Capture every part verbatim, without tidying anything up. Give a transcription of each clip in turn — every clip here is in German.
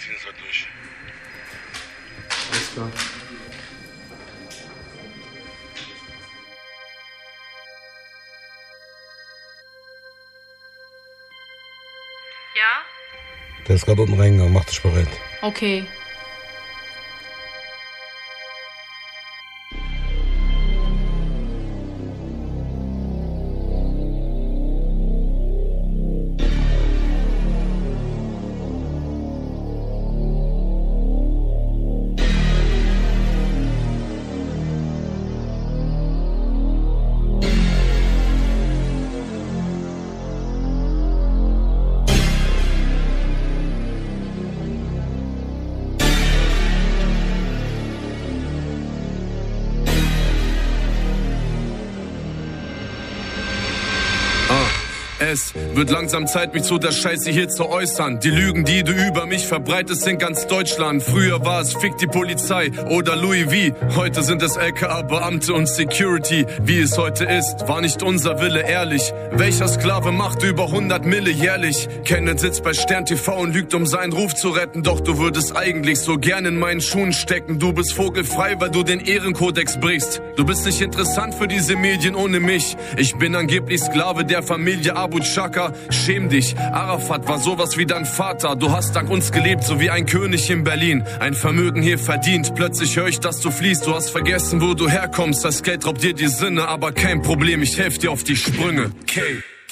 ziehen es halt durch. Alles klar. Ja? Der ist gerade unten reingegangen, mach dich bereit. Okay. Es wird langsam Zeit, mich zu der Scheiße hier zu äußern. Die Lügen, die du über mich verbreitest in ganz Deutschland. Früher war es Fick die Polizei oder Louis V. Heute sind es L K A-Beamte und Security. Wie es heute ist, war nicht unser Wille ehrlich. Welcher Sklave macht über hundert Mille jährlich? Kenneth sitzt bei Stern T V und lügt, um seinen Ruf zu retten. Doch du würdest eigentlich so gern in meinen Schuhen stecken. Du bist vogelfrei, weil du den Ehrenkodex brichst. Du bist nicht interessant für diese Medien ohne mich. Ich bin angeblich Sklave der Familie Abu Chaka, schäm dich, Arafat war sowas wie dein Vater. Du hast dank uns gelebt, so wie ein König in Berlin. Ein Vermögen hier verdient, plötzlich höre ich, dass du fliehst. Du hast vergessen, wo du herkommst, das Geld raubt dir die Sinne. Aber kein Problem, ich helf dir auf die Sprünge. K.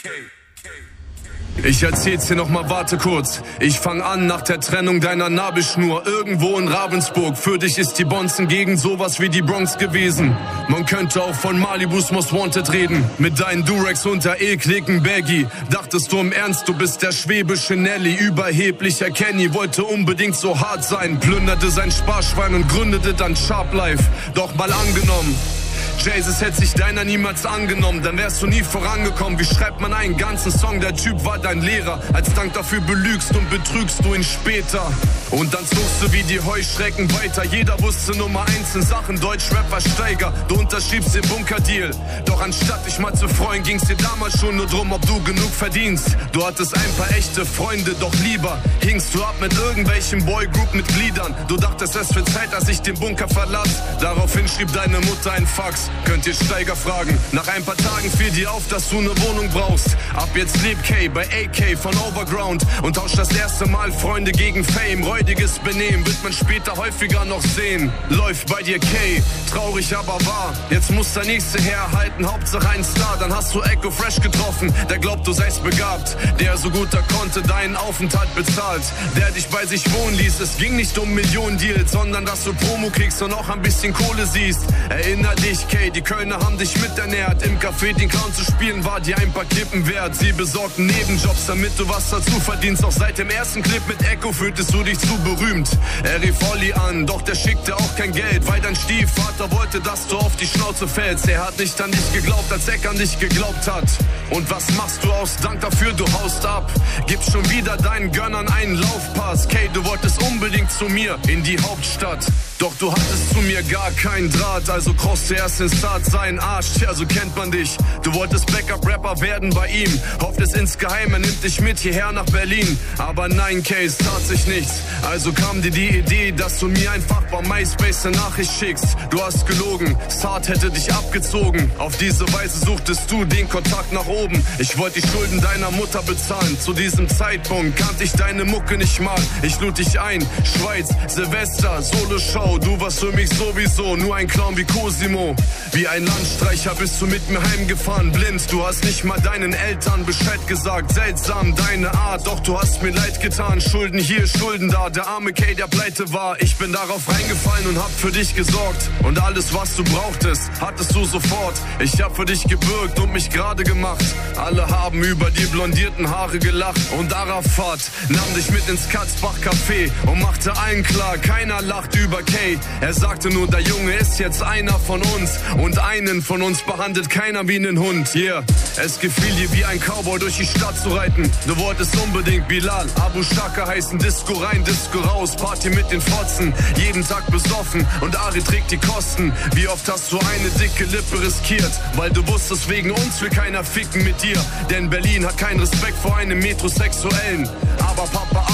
Ich erzähl's dir nochmal, warte kurz. Ich fang an nach der Trennung deiner Nabelschnur. Irgendwo in Ravensburg. Für dich ist die Bonzen-Gegend sowas wie die Bronx gewesen. Man könnte auch von Malibus Most Wanted reden. Mit deinen Durex unter ekligen Baggy. Dachtest du im Ernst, du bist der schwäbische Nelly. Überheblicher Kenny, wollte unbedingt so hart sein. Plünderte sein Sparschwein und gründete dann Sharp Life. Doch mal angenommen, Jesus hätte sich deiner niemals angenommen, dann wärst du nie vorangekommen. Wie schreibt man einen ganzen Song? Der Typ war dein Lehrer. Als Dank dafür belügst und betrügst du ihn später. Und dann zogst du wie die Heuschrecken weiter. Jeder wusste Nummer eins in Sachen Deutschrap war Steiger. Du unterschriebst den Bunkerdeal. Doch anstatt dich mal zu freuen, ging's dir damals schon nur drum, ob du genug verdienst. Du hattest ein paar echte Freunde, doch lieber hingst du ab mit irgendwelchen Boygroup-Mitgliedern. Du dachtest, es wird Zeit, dass ich den Bunker verlass. Daraufhin schrieb deine Mutter ein Fax. Könnt ihr Steiger fragen. Nach ein paar Tagen fiel dir auf, dass du eine Wohnung brauchst. Ab jetzt lebt K bei A K von Overground und tauscht das erste Mal Freunde gegen Fame. Räudiges Benehmen wird man später häufiger noch sehen. Läuft bei dir K, traurig aber wahr. Jetzt muss der nächste herhalten, Hauptsache ein Star. Dann hast du Echo Fresh getroffen, der glaubt du seist begabt. Der so gut er konnte deinen Aufenthalt bezahlt. Der dich bei sich wohnen ließ. Es ging nicht um Millionen Deals, sondern dass du Promo kriegst und auch ein bisschen Kohle siehst. Erinner dich K, die Kölner haben dich miternährt. Im Café den Clown zu spielen war dir ein paar Kippen wert. Sie besorgten Nebenjobs, damit du was dazu verdienst. Auch seit dem ersten Clip mit Echo fühltest du dich zu berühmt. Er rief Olli an, doch der schickte auch kein Geld, weil dein Stiefvater wollte, dass du auf die Schnauze fällst. Er hat nicht an dich geglaubt, als Eck an dich geglaubt hat. Und was machst du aus Dank dafür? Du haust ab. Gibst schon wieder deinen Gönnern einen Laufpass. K, du wolltest unbedingt zu mir in die Hauptstadt. Doch du hattest zu mir gar keinen Draht, also kroste erst in Start seinen Arsch, tja, so kennt man dich. Du wolltest Backup-Rapper werden bei ihm, hofft es insgeheim, er nimmt dich mit hierher nach Berlin. Aber nein, Case, tat sich nichts, also kam dir die Idee, dass du mir einfach bei MySpace eine Nachricht schickst. Du hast gelogen, Start hätte dich abgezogen, auf diese Weise suchtest du den Kontakt nach oben. Ich wollte die Schulden deiner Mutter bezahlen, zu diesem Zeitpunkt kannte ich deine Mucke nicht mal. Ich lud dich ein, Schweiz, Silvester, Solo-Show. Du warst für mich sowieso nur ein Clown wie Cosimo. Wie ein Landstreicher bist du mit mir heimgefahren, blind. Du hast nicht mal deinen Eltern Bescheid gesagt. Seltsam deine Art, doch du hast mir leid getan. Schulden hier, Schulden da, der arme K, der pleite war. Ich bin darauf reingefallen und hab für dich gesorgt. Und alles, was du brauchtest, hattest du sofort. Ich hab für dich gebürgt und mich gerade gemacht. Alle haben über die blondierten Haare gelacht. Und Arafat nahm dich mit ins Katzbach Café und machte allen klar, keiner lacht über K. Er sagte nur, der Junge ist jetzt einer von uns. Und einen von uns behandelt keiner wie einen Hund. Yeah, es gefiel dir wie ein Cowboy durch die Stadt zu reiten. Du wolltest unbedingt Bilal, Abu Chaka heißen. Disco rein, Disco raus, Party mit den Fotzen. Jeden Tag besoffen und Ari trägt die Kosten. Wie oft hast du eine dicke Lippe riskiert? Weil du wusstest, wegen uns will keiner ficken mit dir. Denn Berlin hat keinen Respekt vor einem Metrosexuellen. Aber Papa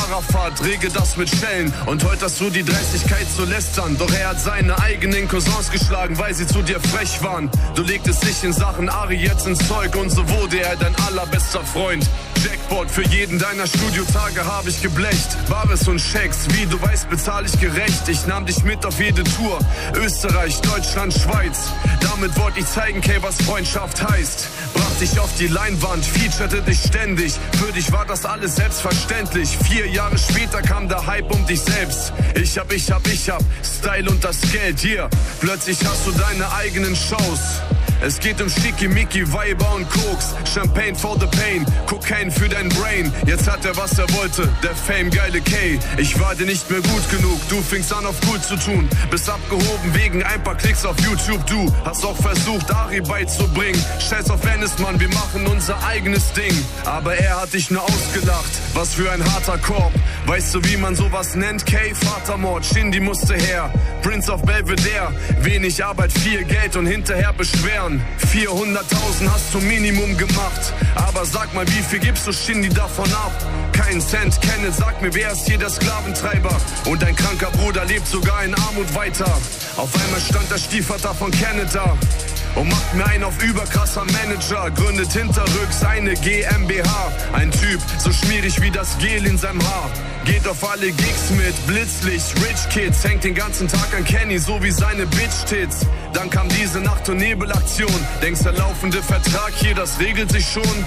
Arafat, rege das mit Schellen. Und heute hast du die Dreistigkeit zu lästern. Doch er hat seine eigenen Cousins geschlagen, weil sie zu dir frech waren. Du legtest dich in Sachen Ari jetzt ins Zeug und so wurde er dein allerbester Freund. Jackpot, für jeden deiner Studiotage habe ich geblecht. Bares und Schecks, wie du weißt, bezahle ich gerecht. Ich nahm dich mit auf jede Tour. Österreich, Deutschland, Schweiz. Damit wollte ich zeigen, Kay, was Freundschaft heißt. Brach dich auf die Leinwand, featurete dich ständig. Für dich war das alles selbstverständlich. Vier Jahre später kam der Hype um dich selbst. Ich hab, ich hab, ich hab Style und das Geld, hier. Plötzlich hast du deine eigenen Shows. Es geht um Schickimicki, Weiber und Koks. Champagne for the pain, Cocaine für dein Brain. Jetzt hat er, was er wollte, der Fame, geile K. Ich war dir nicht mehr gut genug, du fingst an auf cool zu tun. Bist abgehoben wegen ein paar Klicks auf YouTube. Du hast auch versucht, Ari beizubringen. Scheiß auf Venice, Mann, wir machen unser eigenes Ding. Aber er hat dich nur ausgelacht, was für ein harter Korb. Weißt du, wie man sowas nennt? K, Vatermord, Shindy musste her. Prince of Belvedere, wenig Arbeit, viel Geld und hinterher beschweren. vierhunderttausend hast du Minimum gemacht. Aber sag mal, wie viel gibst du Shindy davon ab? Kein Cent, Kenneth, sag mir, wer ist hier der Sklaventreiber? Und dein kranker Bruder lebt sogar in Armut weiter. Auf einmal stand der Stiefvater von Kenneth da und macht mir einen auf überkrasser Manager. Gründet hinterrücks eine G m b H. Ein Typ, so schmierig wie das Gel in seinem Haar. Geht auf alle Gigs mit Blitzlicht, Rich Kids. Hängt den ganzen Tag an Kenny, so wie seine Bitch-Tits. Dann kam diese Nacht- und Nebelaktion. Denkst, der laufende Vertrag hier, das regelt sich schon?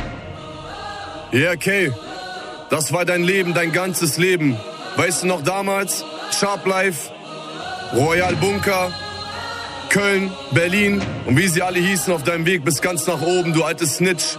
Ja, yeah, okay. Das war dein Leben, dein ganzes Leben. Weißt du noch damals? Sharp Life, Royal Bunker, Köln, Berlin und wie sie alle hießen auf deinem Weg bis ganz nach oben, du altes Snitch.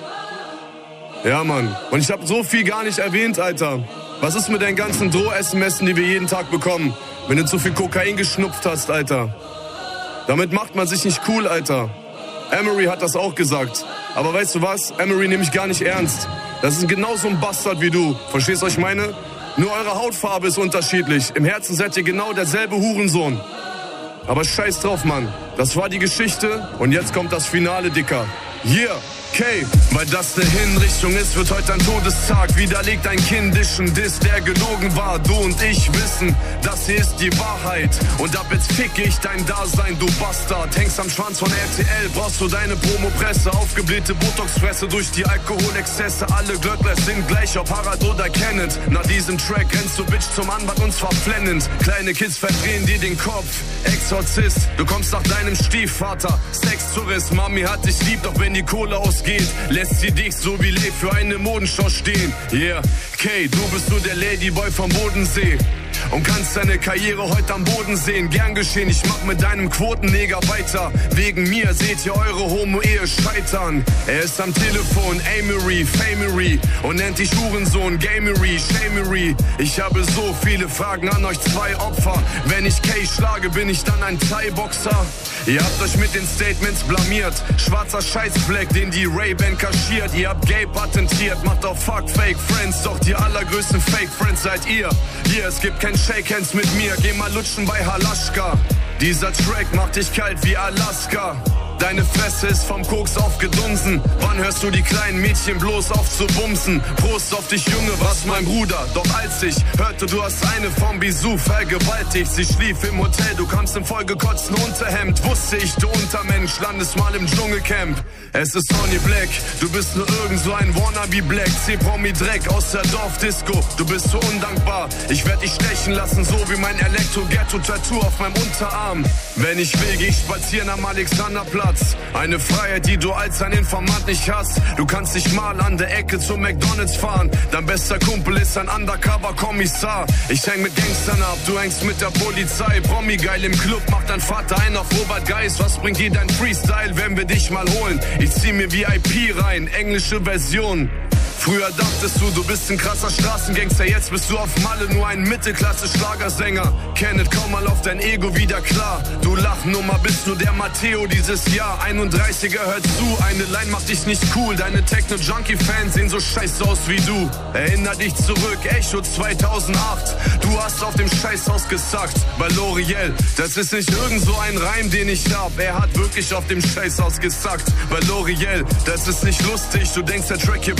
Ja, Mann. Und ich hab so viel gar nicht erwähnt, Alter. Was ist mit deinen ganzen Droh-S M S, die wir jeden Tag bekommen, wenn du zu viel Kokain geschnupft hast, Alter? Damit macht man sich nicht cool, Alter. Emery hat das auch gesagt. Aber weißt du was? Emery nehme ich gar nicht ernst. Das ist genauso ein Bastard wie du. Verstehst du, was ich meine? Nur eure Hautfarbe ist unterschiedlich. Im Herzen seid ihr genau derselbe Hurensohn. Aber scheiß drauf, Mann. Das war die Geschichte und jetzt kommt das Finale, Dicker. Yeah, okay. Weil das eine Hinrichtung ist, wird heute ein Todestag. Widerlegt ein kindischen Diss, der gelogen war. Du und ich wissen, das hier ist die Wahrheit. Und ab jetzt fick ich dein Dasein, du Bastard. Hängst am Schwanz von R T L, brauchst du deine Promopresse. Aufgeblähte Botoxfresse durch die Alkoholexzesse. Alle Glöckler sind gleich, ob Harald oder Kenneth. Nach diesem Track rennst du Bitch zum Anwalt und zwar flennend. Kleine Kids verdrehen dir den Kopf. Exorzist, du kommst nach deinem Stiefvater. Sextourist, Mami hat dich lieb, doch wenn die Kohle ausgeht, lässt sie dich so wie Lee für eine Modenschau stehen. Yeah, Kay, du bist nur der Ladyboy vom Bodensee und kannst deine Karriere heute am Boden sehen. Gern geschehen, ich mach mit deinem Quotenneger weiter. Wegen mir seht ihr eure Homo-Ehe scheitern. Er ist am Telefon, Amery, Famery und nennt dich Hurensohn, Gamery, Shamery. Ich habe so viele Fragen an euch zwei Opfer. Wenn ich Kay schlage, bin ich dann ein Thai-Boxer? Ihr habt euch mit den Statements blamiert. Schwarzer Scheißfleck, den die Ray-Ban kaschiert. Ihr habt Gay patentiert, macht auch Fuck Fake Friends. Doch die allergrößten Fake Friends seid ihr. Hier, es gibt kein Shake Hands mit mir. Geh mal lutschen bei Halaschka. Dieser Track macht dich kalt wie Alaska. Deine Fresse ist vom Koks aufgedunsen. Wann hörst du die kleinen Mädchen bloß auf zu bumsen? Prost auf dich, Junge, was mein Bruder. Doch als ich hörte, du hast eine vom Bisou vergewaltigt. Sie schlief im Hotel, du kamst im vollgekotzten Unterhemd. Wusste ich, du Untermensch, landest mal im Dschungelcamp. Es ist Sonny Black, du bist nur irgend so ein Wannabe Black. C-Promi-Dreck aus der Dorfdisco, du bist so undankbar. Ich werd dich stechen lassen, so wie mein Elektro-Ghetto-Tattoo auf meinem Unterarm. Wenn ich will, geh ich spazieren am Alexanderplatz. Eine Freiheit, die du als ein Informant nicht hast. Du kannst nicht mal an der Ecke zum McDonalds fahren. Dein bester Kumpel ist ein Undercover-Kommissar. Ich häng mit Gangstern ab, du hängst mit der Polizei. Promi geil im Club, macht dein Vater ein auf Robert Geis. Was bringt dir dein Freestyle, wenn wir dich mal holen? Ich zieh mir V I P rein, englische Version. Früher dachtest du, du bist ein krasser Straßengangster, jetzt bist du auf Malle nur ein Mittelklasse-Schlagersänger. Kenneth, komm mal auf dein Ego wieder klar. Du Lachnummer bist nur der Matteo dieses Jahr. einunddreißiger hört zu, eine Line macht dich nicht cool. Deine Techno-Junkie-Fans sehen so scheiße aus wie du. Erinner dich zurück, Echo zweitausendacht. Du hast auf dem Scheißhaus gesackt bei L'Oreal. Das ist nicht irgend so ein Reim, den ich hab. Er hat wirklich auf dem Scheißhaus gesackt bei L'Oreal. Das ist nicht lustig, du denkst, der Track hier pusht dich.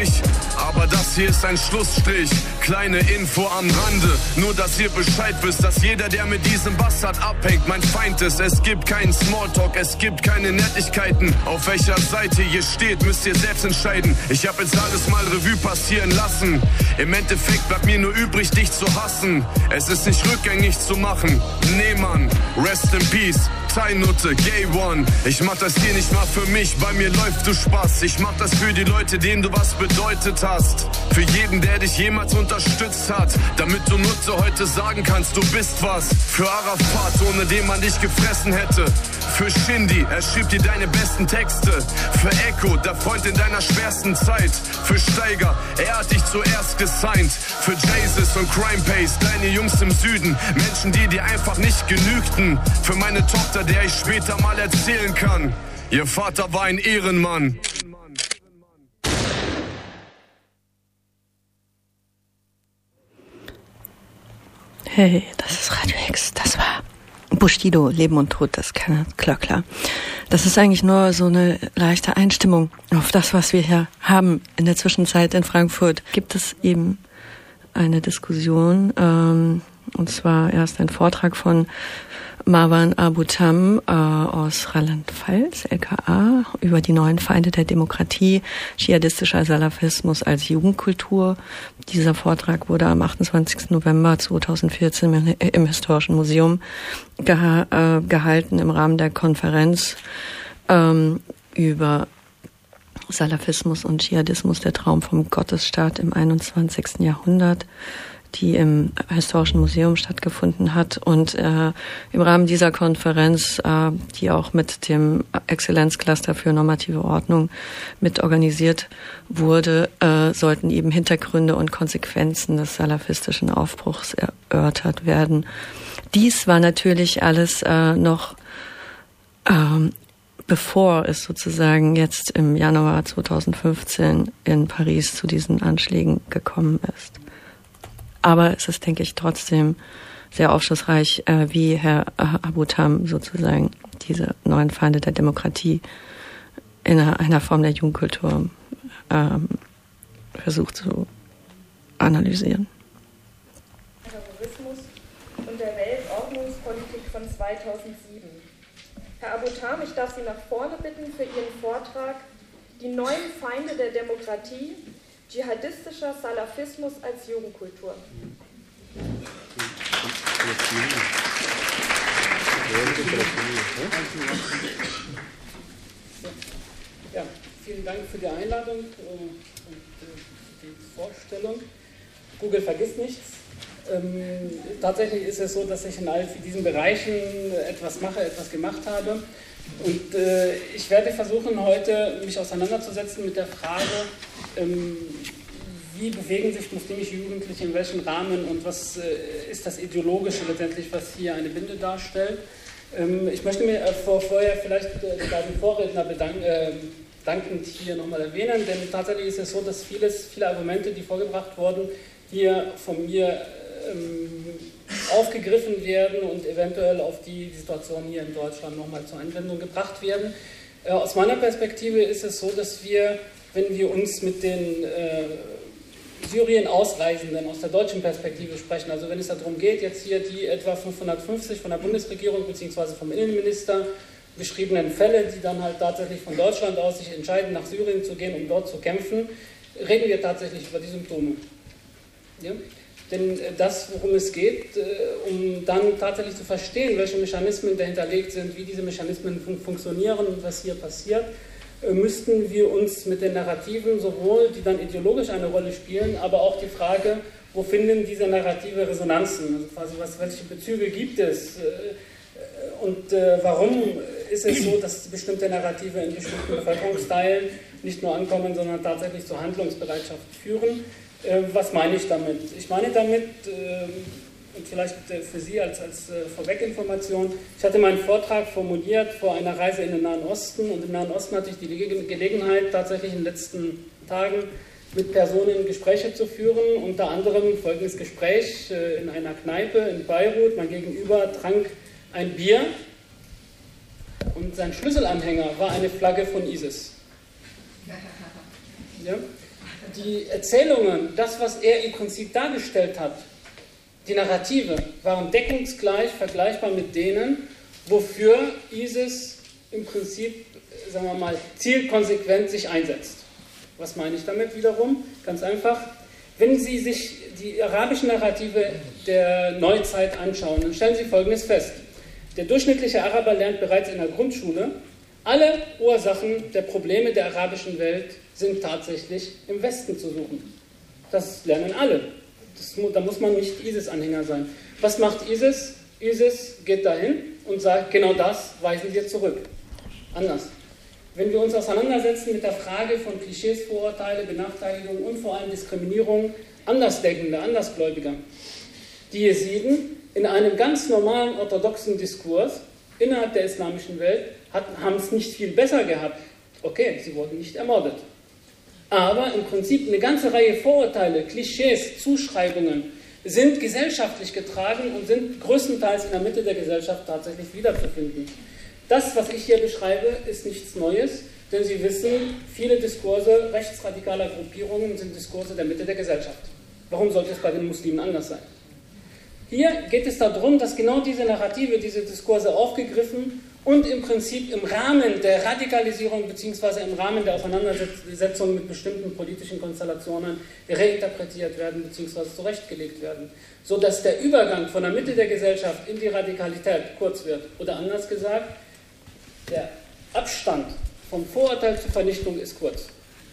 nicht. Aber das hier ist ein Schlussstrich. Kleine Info am Rande. Nur, dass ihr Bescheid wisst, dass jeder, der mit diesem Bastard abhängt, mein Feind ist. Es gibt keinen Smalltalk, es gibt keine Nettigkeiten. Auf welcher Seite ihr steht, müsst ihr selbst entscheiden. Ich hab jetzt alles mal Revue passieren lassen. Im Endeffekt bleibt mir nur übrig, dich zu hassen. Es ist nicht rückgängig zu machen. Nee, Mann, rest in peace. Nutte, Gay One. Ich mach das hier nicht mal für mich, bei mir läuft du Spaß. Ich mach das für die Leute, denen du was bedeutet hast. Für jeden, der dich jemals unterstützt hat. Damit du Nutte heute sagen kannst, du bist was. Für Arafat, ohne den man dich gefressen hätte. Für Shindy, er schrieb dir deine besten Texte. Für Echo, der Freund in deiner schwersten Zeit. Für Steiger, er hat dich zuerst gesigned. Für Jesus und Crime Pace, deine Jungs im Süden. Menschen, die dir einfach nicht genügten. Für meine Tochter, der ich später mal erzählen kann. Ihr Vater war ein Ehrenmann. Hey, das ist Radio X. Das war Bushido, Leben und Tod, das Kenneth Klöckler. Das ist eigentlich nur so eine leichte Einstimmung auf das, was wir hier haben. In der Zwischenzeit in Frankfurt gibt es eben eine Diskussion, ähm, und zwar erst ein Vortrag von Marwan Abu-Tam äh, aus Rheinland-Pfalz, L K A, über die neuen Feinde der Demokratie, dschihadistischer Salafismus als Jugendkultur. Dieser Vortrag wurde am achtundzwanzigsten November zweitausendvierzehn im, im Historischen Museum geha- äh, gehalten im Rahmen der Konferenz ähm, über Salafismus und Dschihadismus, der Traum vom Gottesstaat im einundzwanzigsten Jahrhundert, die im Historischen Museum stattgefunden hat. Und äh, im Rahmen dieser Konferenz, äh, die auch mit dem Exzellenzcluster für normative Ordnung mit organisiert wurde, äh, sollten eben Hintergründe und Konsequenzen des salafistischen Aufbruchs erörtert werden. Dies war natürlich alles äh, noch ähm, bevor es sozusagen jetzt im Januar zweitausendfünfzehn in Paris zu diesen Anschlägen gekommen ist. Aber es ist, denke ich, trotzdem sehr aufschlussreich, äh, wie Herr Abu-Tam sozusagen diese neuen Feinde der Demokratie in einer, einer Form der Jugendkultur ähm, versucht zu analysieren. Terrorismus und der Weltordnungspolitik von zweitausendsieben. Herr Abu-Tam, ich darf Sie nach vorne bitten für Ihren Vortrag Die neuen Feinde der Demokratie, dschihadistischer Salafismus als Jugendkultur. Ja, vielen Dank für die Einladung und die Vorstellung. Google vergisst nichts. Ähm, tatsächlich ist es so, dass ich in all diesen Bereichen etwas mache, etwas gemacht habe. Und äh, ich werde versuchen, heute mich auseinanderzusetzen mit der Frage, ähm, wie bewegen sich muslimische Jugendliche, in welchem Rahmen und was äh, ist das Ideologische letztendlich, was hier eine Binde darstellt. Ähm, ich möchte mir äh, vor, vorher vielleicht äh, die beiden Vorredner bedanken, äh, dankend hier nochmal erwähnen, denn tatsächlich ist es so, dass vieles, viele Argumente, die vorgebracht wurden, hier von mir ähm, aufgegriffen werden und eventuell auf die Situation hier in Deutschland nochmal zur Anwendung gebracht werden. Äh, aus meiner Perspektive ist es so, dass wir, wenn wir uns mit den äh, Syrien-Ausreisenden aus der deutschen Perspektive sprechen, also wenn es darum geht, jetzt hier die etwa fünfhundertfünfzig von der Bundesregierung bzw. vom Innenminister beschriebenen Fälle, die dann halt tatsächlich von Deutschland aus sich entscheiden, nach Syrien zu gehen, um dort zu kämpfen, reden wir tatsächlich über die Symptome. Ja? Denn das, worum es geht, um dann tatsächlich zu verstehen, welche Mechanismen dahinterlegt sind, wie diese Mechanismen fun- funktionieren und was hier passiert, müssten wir uns mit den Narrativen sowohl, die dann ideologisch eine Rolle spielen, aber auch die Frage, wo finden diese Narrative Resonanzen, also quasi was, welche Bezüge gibt es und äh, warum ist es so, dass bestimmte Narrative in bestimmten Bevölkerungsteilen nicht nur ankommen, sondern tatsächlich zur Handlungsbereitschaft führen. Äh, was meine ich damit? Ich meine damit, äh, und vielleicht äh, für Sie als, als äh, Vorweginformation, ich hatte meinen Vortrag formuliert vor einer Reise in den Nahen Osten und im Nahen Osten hatte ich die Ge- Gelegenheit, tatsächlich in den letzten Tagen mit Personen Gespräche zu führen, unter anderem folgendes Gespräch äh, in einer Kneipe in Beirut. Mein Gegenüber trank ein Bier und sein Schlüsselanhänger war eine Flagge von ISIS. Ja? die Erzählungen, das, was er im Prinzip dargestellt hat, die Narrative, waren deckungsgleich vergleichbar mit denen, wofür ISIS im Prinzip, sagen wir mal, zielkonsequent sich einsetzt. Was meine ich damit wiederum? Ganz einfach. Wenn Sie sich die arabischen Narrative der Neuzeit anschauen, dann stellen Sie Folgendes fest. Der durchschnittliche Araber lernt bereits in der Grundschule, alle Ursachen der Probleme der arabischen Welt sind tatsächlich im Westen zu suchen. Das lernen alle. Das, da muss man nicht ISIS-Anhänger sein. Was macht ISIS? ISIS geht dahin und sagt, genau das weisen wir zurück. Anders. Wenn wir uns auseinandersetzen mit der Frage von Klischees, Vorurteile, Benachteiligung und vor allem Diskriminierung Andersdenkender, Andersgläubiger, die Jesiden in einem ganz normalen orthodoxen Diskurs innerhalb der islamischen Welt haben es nicht viel besser gehabt. Okay, sie wurden nicht ermordet. Aber im Prinzip eine ganze Reihe Vorurteile, Klischees, Zuschreibungen sind gesellschaftlich getragen und sind größtenteils in der Mitte der Gesellschaft tatsächlich wiederzufinden. Das, was ich hier beschreibe, ist nichts Neues, denn Sie wissen, viele Diskurse rechtsradikaler Gruppierungen sind Diskurse der Mitte der Gesellschaft. Warum sollte es bei den Muslimen anders sein? Hier geht es darum, dass genau diese Narrative, diese Diskurse aufgegriffen und im Prinzip im Rahmen der Radikalisierung bzw. im Rahmen der Auseinandersetzung mit bestimmten politischen Konstellationen reinterpretiert werden bzw. zurechtgelegt werden, sodass der Übergang von der Mitte der Gesellschaft in die Radikalität kurz wird. Oder anders gesagt, der Abstand vom Vorurteil zur Vernichtung ist kurz.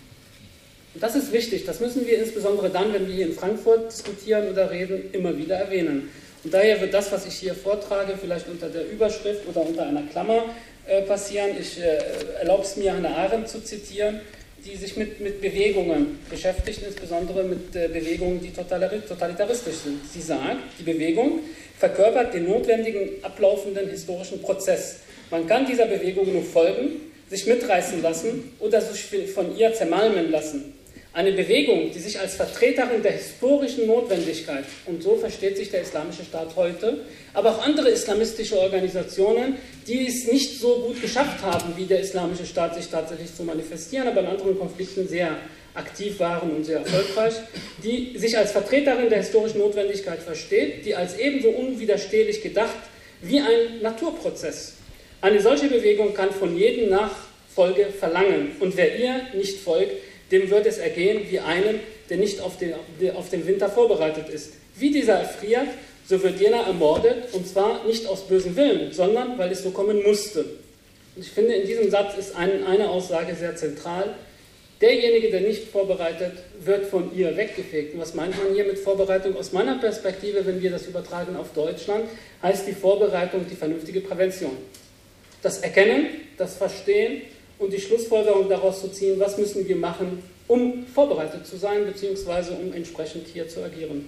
Und das ist wichtig, das müssen wir insbesondere dann, wenn wir hier in Frankfurt diskutieren oder reden, immer wieder erwähnen. Und daher wird das, was ich hier vortrage, vielleicht unter der Überschrift oder unter einer Klammer äh, passieren. Ich äh, erlaube es mir, Hannah Arendt zu zitieren, die sich mit, mit Bewegungen beschäftigt, insbesondere mit äh, Bewegungen, die totalitaristisch sind. Sie sagt, die Bewegung verkörpert den notwendigen ablaufenden historischen Prozess. Man kann dieser Bewegung nur folgen, sich mitreißen lassen oder sich von ihr zermalmen lassen. Eine Bewegung, die sich als Vertreterin der historischen Notwendigkeit, und so versteht sich der Islamische Staat heute, aber auch andere islamistische Organisationen, die es nicht so gut geschafft haben, wie der Islamische Staat sich tatsächlich zu manifestieren, aber in anderen Konflikten sehr aktiv waren und sehr erfolgreich, die sich als Vertreterin der historischen Notwendigkeit versteht, die als ebenso unwiderstehlich gedacht wie ein Naturprozess. Eine solche Bewegung kann von jedem Nachfolge verlangen, und wer ihr nicht folgt, dem wird es ergehen wie einem, der nicht auf den, der auf den Winter vorbereitet ist. Wie dieser erfriert, so wird jener ermordet, und zwar nicht aus bösem Willen, sondern weil es so kommen musste. Und ich finde, in diesem Satz ist ein, eine Aussage sehr zentral. Derjenige, der nicht vorbereitet, wird von ihr weggefegt. Und was meint man hier mit Vorbereitung? Aus meiner Perspektive, wenn wir das übertragen auf Deutschland, heißt die Vorbereitung die vernünftige Prävention. Das Erkennen, das Verstehen und die Schlussfolgerung daraus zu ziehen, was müssen wir machen, um vorbereitet zu sein, beziehungsweise um entsprechend hier zu agieren.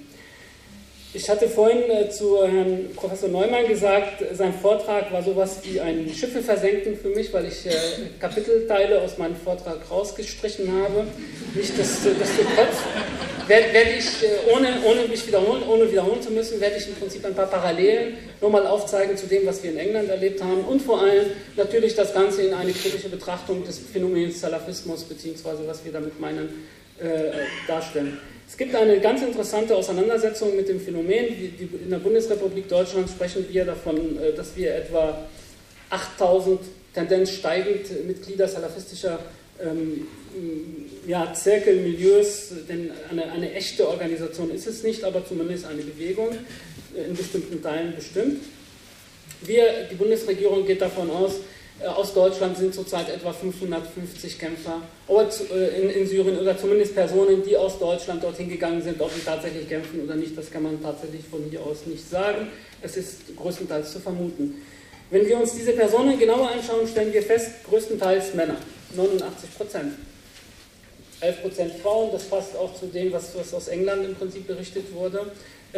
Ich hatte vorhin äh, zu Herrn Professor Neumann gesagt, sein Vortrag war sowas wie ein Schiffe versenken für mich, weil ich äh, Kapitelteile aus meinem Vortrag rausgestrichen habe. Nichtsdestotrotz werde werd ich, äh, ohne, ohne mich wiederholen, ohne wiederholen zu müssen, werde ich im Prinzip ein paar Parallelen nochmal aufzeigen zu dem, was wir in England erlebt haben, und vor allem natürlich das Ganze in eine kritische Betrachtung des Phänomens Salafismus, beziehungsweise was wir damit meinen, äh, darstellen. Es gibt eine ganz interessante Auseinandersetzung mit dem Phänomen. In der Bundesrepublik Deutschland sprechen wir davon, dass wir etwa achttausend Tendenz steigend Mitglieder salafistischer ähm, ja, Zirkel, Milieus, denn eine, eine echte Organisation ist es nicht, aber zumindest eine Bewegung, in bestimmten Teilen bestimmt. Wir, die Bundesregierung geht davon aus, aus Deutschland sind zurzeit etwa fünfhundertfünfzig Kämpfer in, in Syrien oder zumindest Personen, die aus Deutschland dorthin gegangen sind. Ob sie tatsächlich kämpfen oder nicht, das kann man tatsächlich von hier aus nicht sagen. Es ist größtenteils zu vermuten. Wenn wir uns diese Personen genauer anschauen, stellen wir fest, größtenteils Männer, neunundachtzig Prozent. elf Prozent Frauen, das passt auch zu dem, was, was aus England im Prinzip berichtet wurde.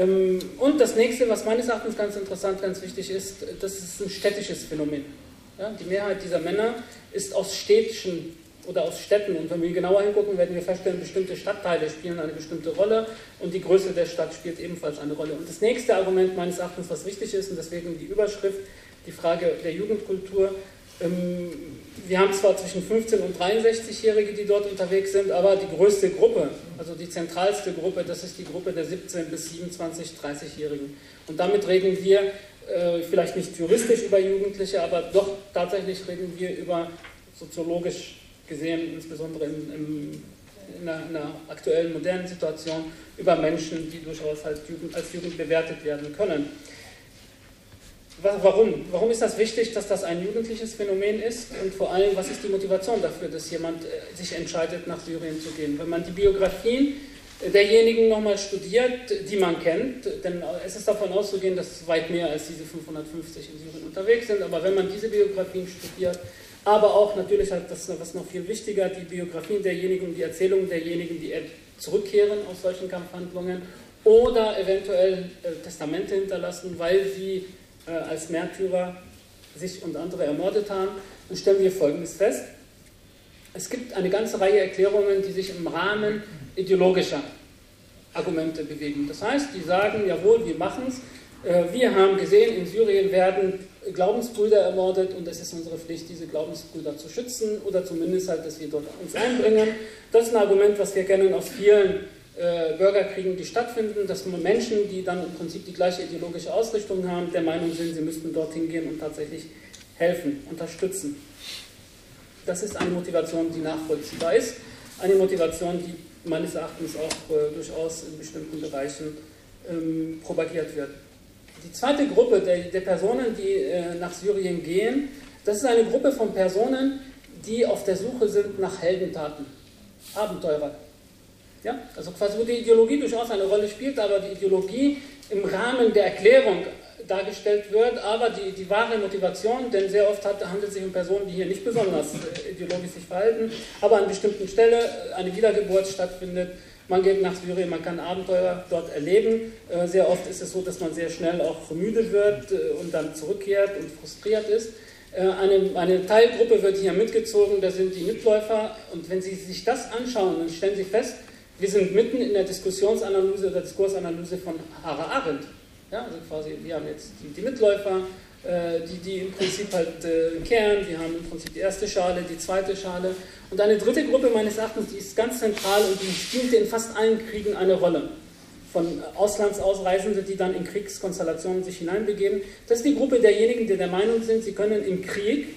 Und das nächste, was meines Erachtens ganz interessant, ganz wichtig ist, das ist ein städtisches Phänomen. Ja, die Mehrheit dieser Männer ist aus städtischen oder aus Städten, und wenn wir genauer hingucken, werden wir feststellen, bestimmte Stadtteile spielen eine bestimmte Rolle und die Größe der Stadt spielt ebenfalls eine Rolle. Und das nächste Argument meines Erachtens, was wichtig ist, und deswegen die Überschrift, die Frage der Jugendkultur, Ähm, wir haben zwar zwischen fünfzehn- und dreiundsechzigjährige, die dort unterwegs sind, aber die größte Gruppe, also die zentralste Gruppe, das ist die Gruppe der siebzehn- bis siebenundzwanzig-, dreißigjährigen. Und damit reden wir äh, vielleicht nicht juristisch über Jugendliche, aber doch tatsächlich reden wir über, soziologisch gesehen, insbesondere in, in, in, einer, in einer aktuellen, modernen Situation, über Menschen, die durchaus als Jugend, als Jugend bewertet werden können. Warum? Warum ist das wichtig, dass das ein jugendliches Phänomen ist? Und vor allem, was ist die Motivation dafür, dass jemand sich entscheidet, nach Syrien zu gehen? Wenn man die Biografien derjenigen nochmal studiert, die man kennt, denn es ist davon auszugehen, dass weit mehr als diese fünfhundertfünfzig in Syrien unterwegs sind, aber wenn man diese Biografien studiert, aber auch natürlich, halt das was noch viel wichtiger, die Biografien derjenigen, die Erzählungen derjenigen, die zurückkehren aus solchen Kampfhandlungen oder eventuell äh, Testamente hinterlassen, weil sie als Märtyrer sich und andere ermordet haben, dann stellen wir Folgendes fest. Es gibt eine ganze Reihe Erklärungen, die sich im Rahmen ideologischer Argumente bewegen. Das heißt, die sagen, jawohl, wir machen es. Wir haben gesehen, in Syrien werden Glaubensbrüder ermordet und es ist unsere Pflicht, diese Glaubensbrüder zu schützen oder zumindest halt, dass wir dort uns einbringen. Das ist ein Argument, was wir kennen aus vielen Bürgerkriegen, die stattfinden, dass Menschen, die dann im Prinzip die gleiche ideologische Ausrichtung haben, der Meinung sind, sie müssten dorthin gehen und tatsächlich helfen, unterstützen. Das ist eine Motivation, die nachvollziehbar ist, eine Motivation, die meines Erachtens auch äh, durchaus in bestimmten Bereichen ähm, propagiert wird. Die zweite Gruppe der, der Personen, die äh, nach Syrien gehen, das ist eine Gruppe von Personen, die auf der Suche sind nach Heldentaten, Abenteurer. Ja, also quasi, wo die Ideologie durchaus eine Rolle spielt, aber die Ideologie im Rahmen der Erklärung dargestellt wird, aber die, die wahre Motivation, denn sehr oft hat, handelt es sich um Personen, die hier nicht besonders äh, ideologisch sich verhalten, aber an bestimmten Stellen eine Wiedergeburt stattfindet. Man geht nach Syrien, man kann Abenteuer dort erleben. Äh, sehr oft ist es so, dass man sehr schnell auch müde wird äh, und dann zurückkehrt und frustriert ist. Äh, eine, eine Teilgruppe wird hier mitgezogen, das sind die Mitläufer, und wenn Sie sich das anschauen, dann stellen Sie fest, wir sind mitten in der Diskussionsanalyse oder Diskursanalyse von Hannah Arendt. Ja, also quasi, wir haben jetzt die, die Mitläufer, äh, die, die im Prinzip halt äh, im Kern, wir haben im Prinzip die erste Schale, die zweite Schale. Und eine dritte Gruppe meines Erachtens, die ist ganz zentral und die spielte in fast allen Kriegen eine Rolle. Von Auslandsausreisenden, die dann in Kriegskonstellationen sich hineinbegeben. Das ist die Gruppe derjenigen, die der Meinung sind, sie können im Krieg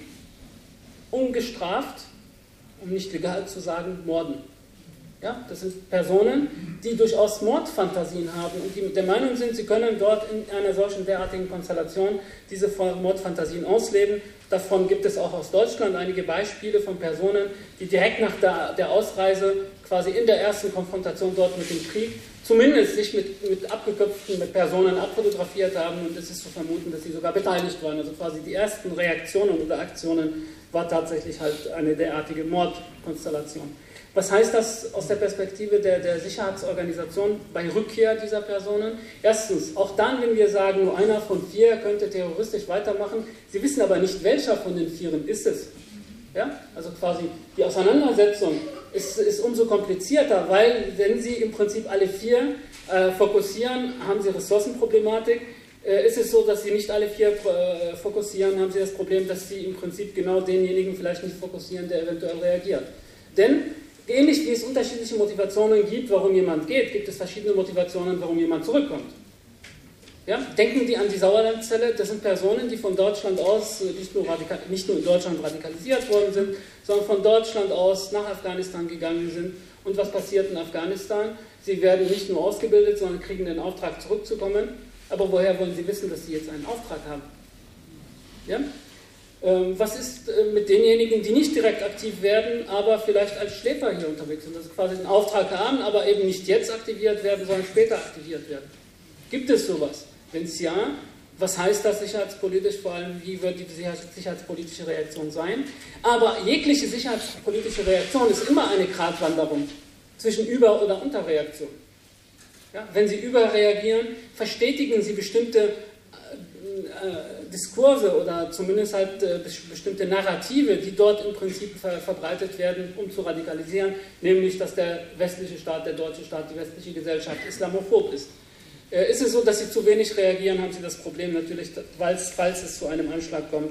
ungestraft, um nicht legal zu sagen, morden. Ja, das sind Personen, die durchaus Mordfantasien haben und die der Meinung sind, sie können dort in einer solchen derartigen Konstellation diese Mordfantasien ausleben. Davon gibt es auch aus Deutschland einige Beispiele von Personen, die direkt nach der, der Ausreise quasi in der ersten Konfrontation dort mit dem Krieg zumindest sich mit, mit abgeköpften mit Personen abfotografiert haben, und es ist zu vermuten, dass sie sogar beteiligt waren. Also quasi die ersten Reaktionen oder Aktionen war tatsächlich halt eine derartige Mordkonstellation. Was heißt das aus der Perspektive der, der Sicherheitsorganisation bei Rückkehr dieser Personen? Erstens, auch dann, wenn wir sagen, nur einer von vier könnte terroristisch weitermachen, Sie wissen aber nicht, welcher von den Vieren ist es. Ja? Also quasi die Auseinandersetzung ist, ist umso komplizierter, weil wenn Sie im Prinzip alle vier äh, fokussieren, haben Sie Ressourcenproblematik. Äh, ist es so, dass Sie nicht alle vier äh, fokussieren, haben Sie das Problem, dass Sie im Prinzip genau denjenigen vielleicht nicht fokussieren, der eventuell reagiert. Denn ähnlich wie es unterschiedliche Motivationen gibt, warum jemand geht, gibt es verschiedene Motivationen, warum jemand zurückkommt. Ja? Denken Sie an die Sauerlandzelle, das sind Personen, die von Deutschland aus, nicht nur, radikal, nicht nur in Deutschland radikalisiert worden sind, sondern von Deutschland aus nach Afghanistan gegangen sind. Und was passiert in Afghanistan? Sie werden nicht nur ausgebildet, sondern kriegen den Auftrag, zurückzukommen. Aber woher wollen Sie wissen, dass Sie jetzt einen Auftrag haben? Ja? Was ist mit denjenigen, die nicht direkt aktiv werden, aber vielleicht als Schläfer hier unterwegs sind, also quasi einen Auftrag haben, aber eben nicht jetzt aktiviert werden, sondern später aktiviert werden? Gibt es sowas? Wenn es ja, was heißt das sicherheitspolitisch, vor allem wie wird die sicherheitspolitische Reaktion sein? Aber jegliche sicherheitspolitische Reaktion ist immer eine Gratwanderung zwischen Über- oder Unterreaktion. Ja, wenn Sie überreagieren, verstetigen Sie bestimmte Diskurse oder zumindest halt äh, bestimmte Narrative, die dort im Prinzip ver verbreitet werden, um zu radikalisieren, nämlich, dass der westliche Staat, der deutsche Staat, die westliche Gesellschaft islamophob ist. Äh, ist es so, dass Sie zu wenig reagieren, haben Sie das Problem natürlich, falls, falls es zu einem Anschlag kommt,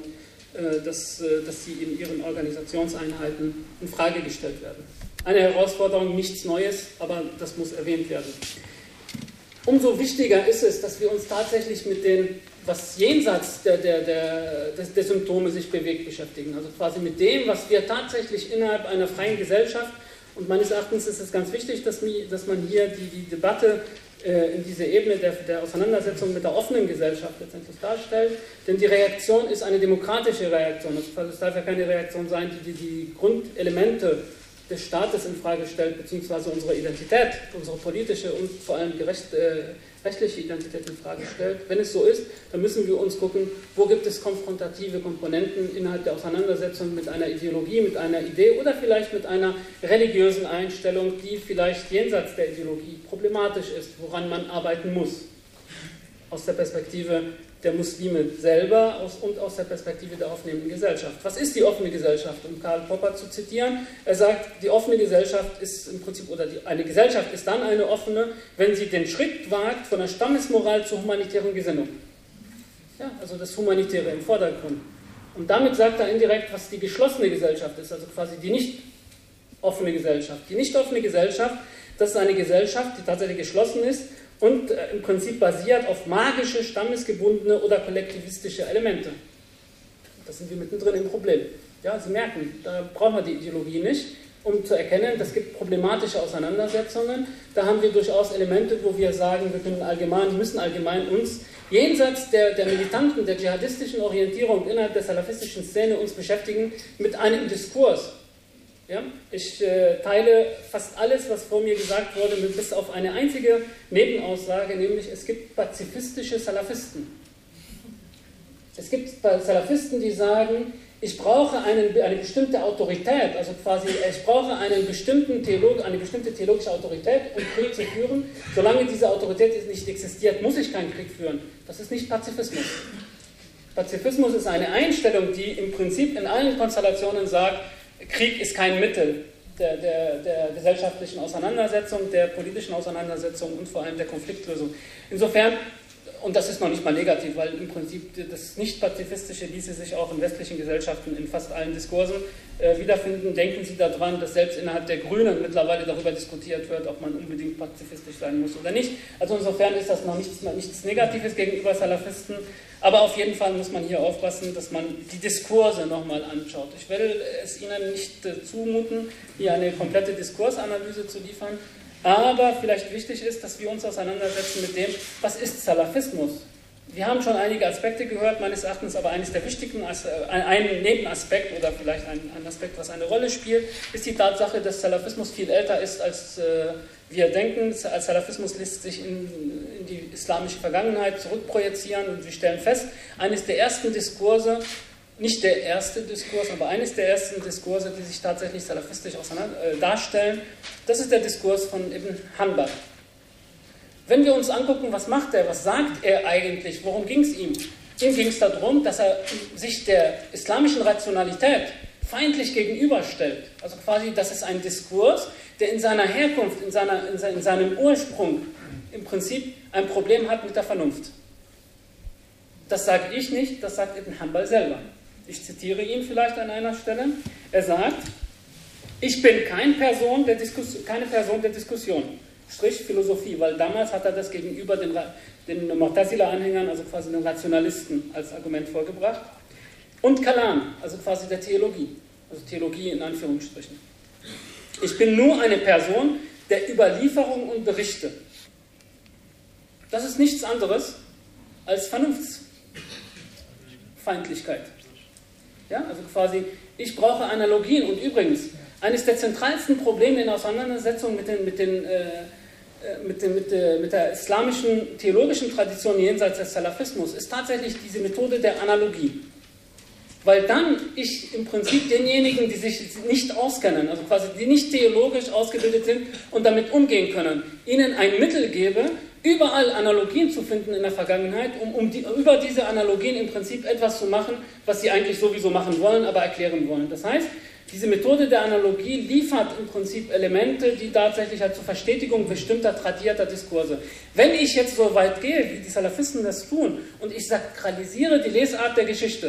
dass, dass sie in ihren Organisationseinheiten in Frage gestellt werden. Eine Herausforderung, nichts Neues, aber das muss erwähnt werden. Umso wichtiger ist es, dass wir uns tatsächlich mit dem, was jenseits der, der, der, der, der Symptome sich bewegt, beschäftigen. Also quasi mit dem, was wir tatsächlich innerhalb einer freien Gesellschaft, und meines Erachtens ist es ganz wichtig, dass, dass man hier die, die Debatte äh, in diese Ebene der, der Auseinandersetzung mit der offenen Gesellschaft letztendlich darstellt, denn die Reaktion ist eine demokratische Reaktion. Also es darf ja keine Reaktion sein, die die, die Grundelemente des Staates in Frage stellt, beziehungsweise unsere Identität, unsere politische und vor allem gerecht, äh, rechtliche Identität in Frage stellt. Wenn es so ist, dann müssen wir uns gucken, wo gibt es konfrontative Komponenten innerhalb der Auseinandersetzung mit einer Ideologie, mit einer Idee oder vielleicht mit einer religiösen Einstellung, die vielleicht jenseits der Ideologie problematisch ist, woran man arbeiten muss. Aus der Perspektive der Muslime selber aus, und aus der Perspektive der aufnehmenden Gesellschaft. Was ist die offene Gesellschaft? Um Karl Popper zu zitieren, er sagt, die offene Gesellschaft ist im Prinzip, oder die, eine Gesellschaft ist dann eine offene, wenn sie den Schritt wagt von der Stammesmoral zur humanitären Gesinnung. Ja, also das Humanitäre im Vordergrund. Und damit sagt er indirekt, was die geschlossene Gesellschaft ist, also quasi die nicht offene Gesellschaft. Die nicht offene Gesellschaft, das ist eine Gesellschaft, die tatsächlich geschlossen ist, und äh, im Prinzip basiert auf magische, stammesgebundene oder kollektivistische Elemente. Da sind wir mittendrin im Problem. Ja, Sie merken, da brauchen wir die Ideologie nicht, um zu erkennen, es gibt problematische Auseinandersetzungen. Da haben wir durchaus Elemente, wo wir sagen, wir können allgemein, müssen allgemein uns jenseits der, der militanten, der dschihadistischen Orientierung innerhalb der salafistischen Szene uns beschäftigen mit einem Diskurs. Ja, ich äh, teile fast alles, was vor mir gesagt wurde, bis auf eine einzige Nebenaussage, nämlich es gibt pazifistische Salafisten. Es gibt Salafisten, die sagen, ich brauche einen, eine bestimmte Autorität, also quasi, ich brauche einen bestimmten Theolog, eine bestimmte theologische Autorität, um Krieg zu führen. Solange diese Autorität nicht existiert, muss ich keinen Krieg führen. Das ist nicht Pazifismus. Pazifismus ist eine Einstellung, die im Prinzip in allen Konstellationen sagt, Krieg ist kein Mittel der, der, der gesellschaftlichen Auseinandersetzung, der politischen Auseinandersetzung und vor allem der Konfliktlösung. Insofern, und das ist noch nicht mal negativ, weil im Prinzip das Nicht-Pazifistische ließe sich auch in westlichen Gesellschaften in fast allen Diskursen äh, wiederfinden. Denken Sie daran, dass selbst innerhalb der Grünen mittlerweile darüber diskutiert wird, ob man unbedingt pazifistisch sein muss oder nicht. Also insofern ist das noch nichts, nichts Negatives gegenüber Salafisten. Aber auf jeden Fall muss man hier aufpassen, dass man die Diskurse nochmal anschaut. Ich will es Ihnen nicht äh, zumuten, hier eine komplette Diskursanalyse zu liefern, aber vielleicht wichtig ist, dass wir uns auseinandersetzen mit dem, was ist Salafismus? Wir haben schon einige Aspekte gehört, meines Erachtens, aber eines der wichtigen, ein Nebenaspekt oder vielleicht ein, ein Aspekt, was eine Rolle spielt, ist die Tatsache, dass Salafismus viel älter ist, als äh, wir denken. Als Salafismus lässt sich in, in die islamische Vergangenheit zurückprojizieren und wir stellen fest, eines der ersten Diskurse, nicht der erste Diskurs, aber eines der ersten Diskurse, die sich tatsächlich salafistisch auseinander, äh, darstellen, das ist der Diskurs von Ibn Hanbal. Wenn wir uns angucken, was macht er, was sagt er eigentlich, worum ging es ihm? Ihm ging es darum, dass er sich der islamischen Rationalität feindlich gegenüberstellt. Also quasi, das ist ein Diskurs, der in seiner Herkunft, in, seiner, in, sein, in seinem Ursprung im Prinzip ein Problem hat mit der Vernunft. Das sage ich nicht, das sagt Ibn Hanbal selber. Ich zitiere ihn vielleicht an einer Stelle. Er sagt, ich bin kein Person der Diskus- keine Person der Diskussion. Strich Philosophie, weil damals hat er das gegenüber den, den Mu'tazila-Anhängern, also quasi den Rationalisten, als Argument vorgebracht. Und Kalam, also quasi der Theologie, also Theologie in Anführungsstrichen. Ich bin nur eine Person der Überlieferung und Berichte. Das ist nichts anderes als Vernunftsfeindlichkeit. Ja, also quasi, ich brauche Analogien. Und übrigens, eines der zentralsten Probleme in Auseinandersetzung mit, den, mit, den, äh, mit, den, mit, der, mit der islamischen theologischen Tradition jenseits des Salafismus ist tatsächlich diese Methode der Analogie. Weil dann ich im Prinzip denjenigen, die sich nicht auskennen, also quasi die nicht theologisch ausgebildet sind und damit umgehen können, ihnen ein Mittel gebe, überall Analogien zu finden in der Vergangenheit, um, um die, über diese Analogien im Prinzip etwas zu machen, was sie eigentlich sowieso machen wollen, aber erklären wollen. Das heißt, diese Methode der Analogie liefert im Prinzip Elemente, die tatsächlich halt zur Verstetigung bestimmter tradierter Diskurse. Wenn ich jetzt so weit gehe, wie die Salafisten das tun, und ich sakralisiere die Lesart der Geschichte,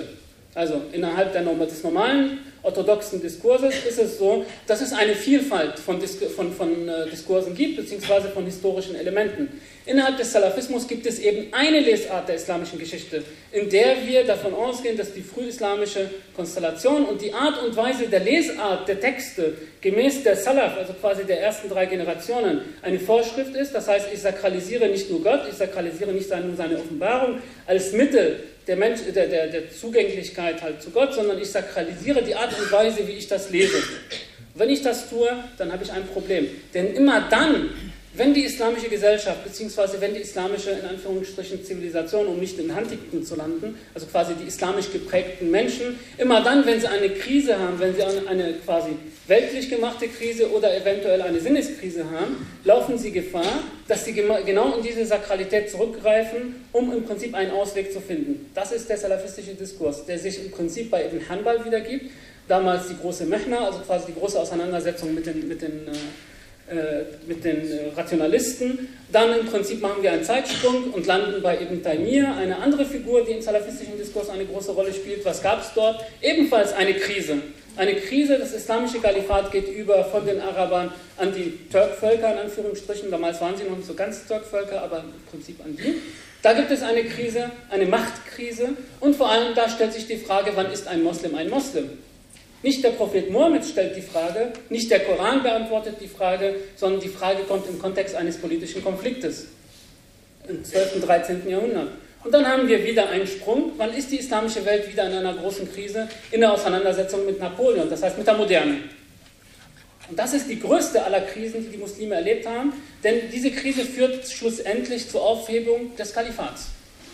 Also innerhalb der, des normalen orthodoxen Diskurses ist es so, dass es eine Vielfalt von, Dis von, von äh, Diskursen gibt, beziehungsweise von historischen Elementen. Innerhalb des Salafismus gibt es eben eine Lesart der islamischen Geschichte, in der wir davon ausgehen, dass die frühislamische Konstellation und die Art und Weise der Lesart der Texte gemäß der Salaf, also quasi der ersten drei Generationen, eine Vorschrift ist. Das heißt, ich sakralisiere nicht nur Gott, ich sakralisiere nicht nur seine Offenbarung als Mittel der, Mensch, der, der, der Zugänglichkeit halt zu Gott, sondern ich sakralisiere die Art und Weise, wie ich das lese. Wenn ich das tue, dann habe ich ein Problem. Denn immer dann, wenn die islamische Gesellschaft, beziehungsweise wenn die islamische, in Anführungsstrichen, Zivilisation, um nicht in Huntington zu landen, also quasi die islamisch geprägten Menschen, immer dann, wenn sie eine Krise haben, wenn sie eine, eine quasi weltlich gemachte Krise oder eventuell eine Sinneskrise haben, laufen sie Gefahr, dass sie genau in diese Sakralität zurückgreifen, um im Prinzip einen Ausweg zu finden. Das ist der salafistische Diskurs, der sich im Prinzip bei Ibn Hanbal wiedergibt, damals die große Mehna, also quasi die große Auseinandersetzung mit den, mit den mit den Rationalisten. Dann im Prinzip machen wir einen Zeitsprung und landen bei Ibn Taymiyyah, eine andere Figur, die im salafistischen Diskurs eine große Rolle spielt. Was gab es dort? Ebenfalls eine Krise. Eine Krise, das islamische Kalifat geht über von den Arabern an die Turkvölker, in Anführungsstrichen. Damals waren sie noch nicht so ganz Turkvölker, aber im Prinzip an die. Da gibt es eine Krise, eine Machtkrise und vor allem da stellt sich die Frage, wann ist ein Moslem ein Moslem? Nicht der Prophet Mohammed stellt die Frage, nicht der Koran beantwortet die Frage, sondern die Frage kommt im Kontext eines politischen Konfliktes im zwölften, dreizehnten Jahrhundert. Und dann haben wir wieder einen Sprung. Wann ist die islamische Welt wieder in einer großen Krise? In der Auseinandersetzung mit Napoleon, das heißt mit der Moderne. Und das ist die größte aller Krisen, die die Muslime erlebt haben, denn diese Krise führt schlussendlich zur Aufhebung des Kalifats.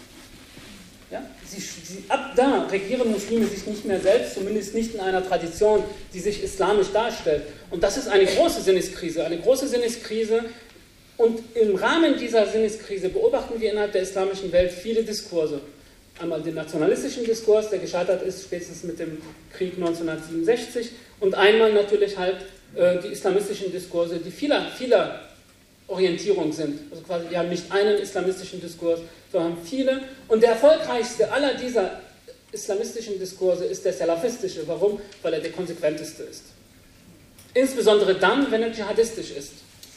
Ja? Sie, sie, ab da regieren Muslime sich nicht mehr selbst, zumindest nicht in einer Tradition, die sich islamisch darstellt. Und das ist eine große Sinneskrise, eine große Sinneskrise. Und im Rahmen dieser Sinneskrise beobachten wir innerhalb der islamischen Welt viele Diskurse. Einmal den nationalistischen Diskurs, der gescheitert ist, spätestens mit dem Krieg neunzehnhundertsiebenundsechzig. Und einmal natürlich halt äh, die islamistischen Diskurse, die vieler, vieler Orientierung sind. Also quasi, wir haben nicht einen islamistischen Diskurs, sondern haben viele. Und der erfolgreichste aller dieser islamistischen Diskurse ist der salafistische. Warum? Weil er der konsequenteste ist. Insbesondere dann, wenn er dschihadistisch ist.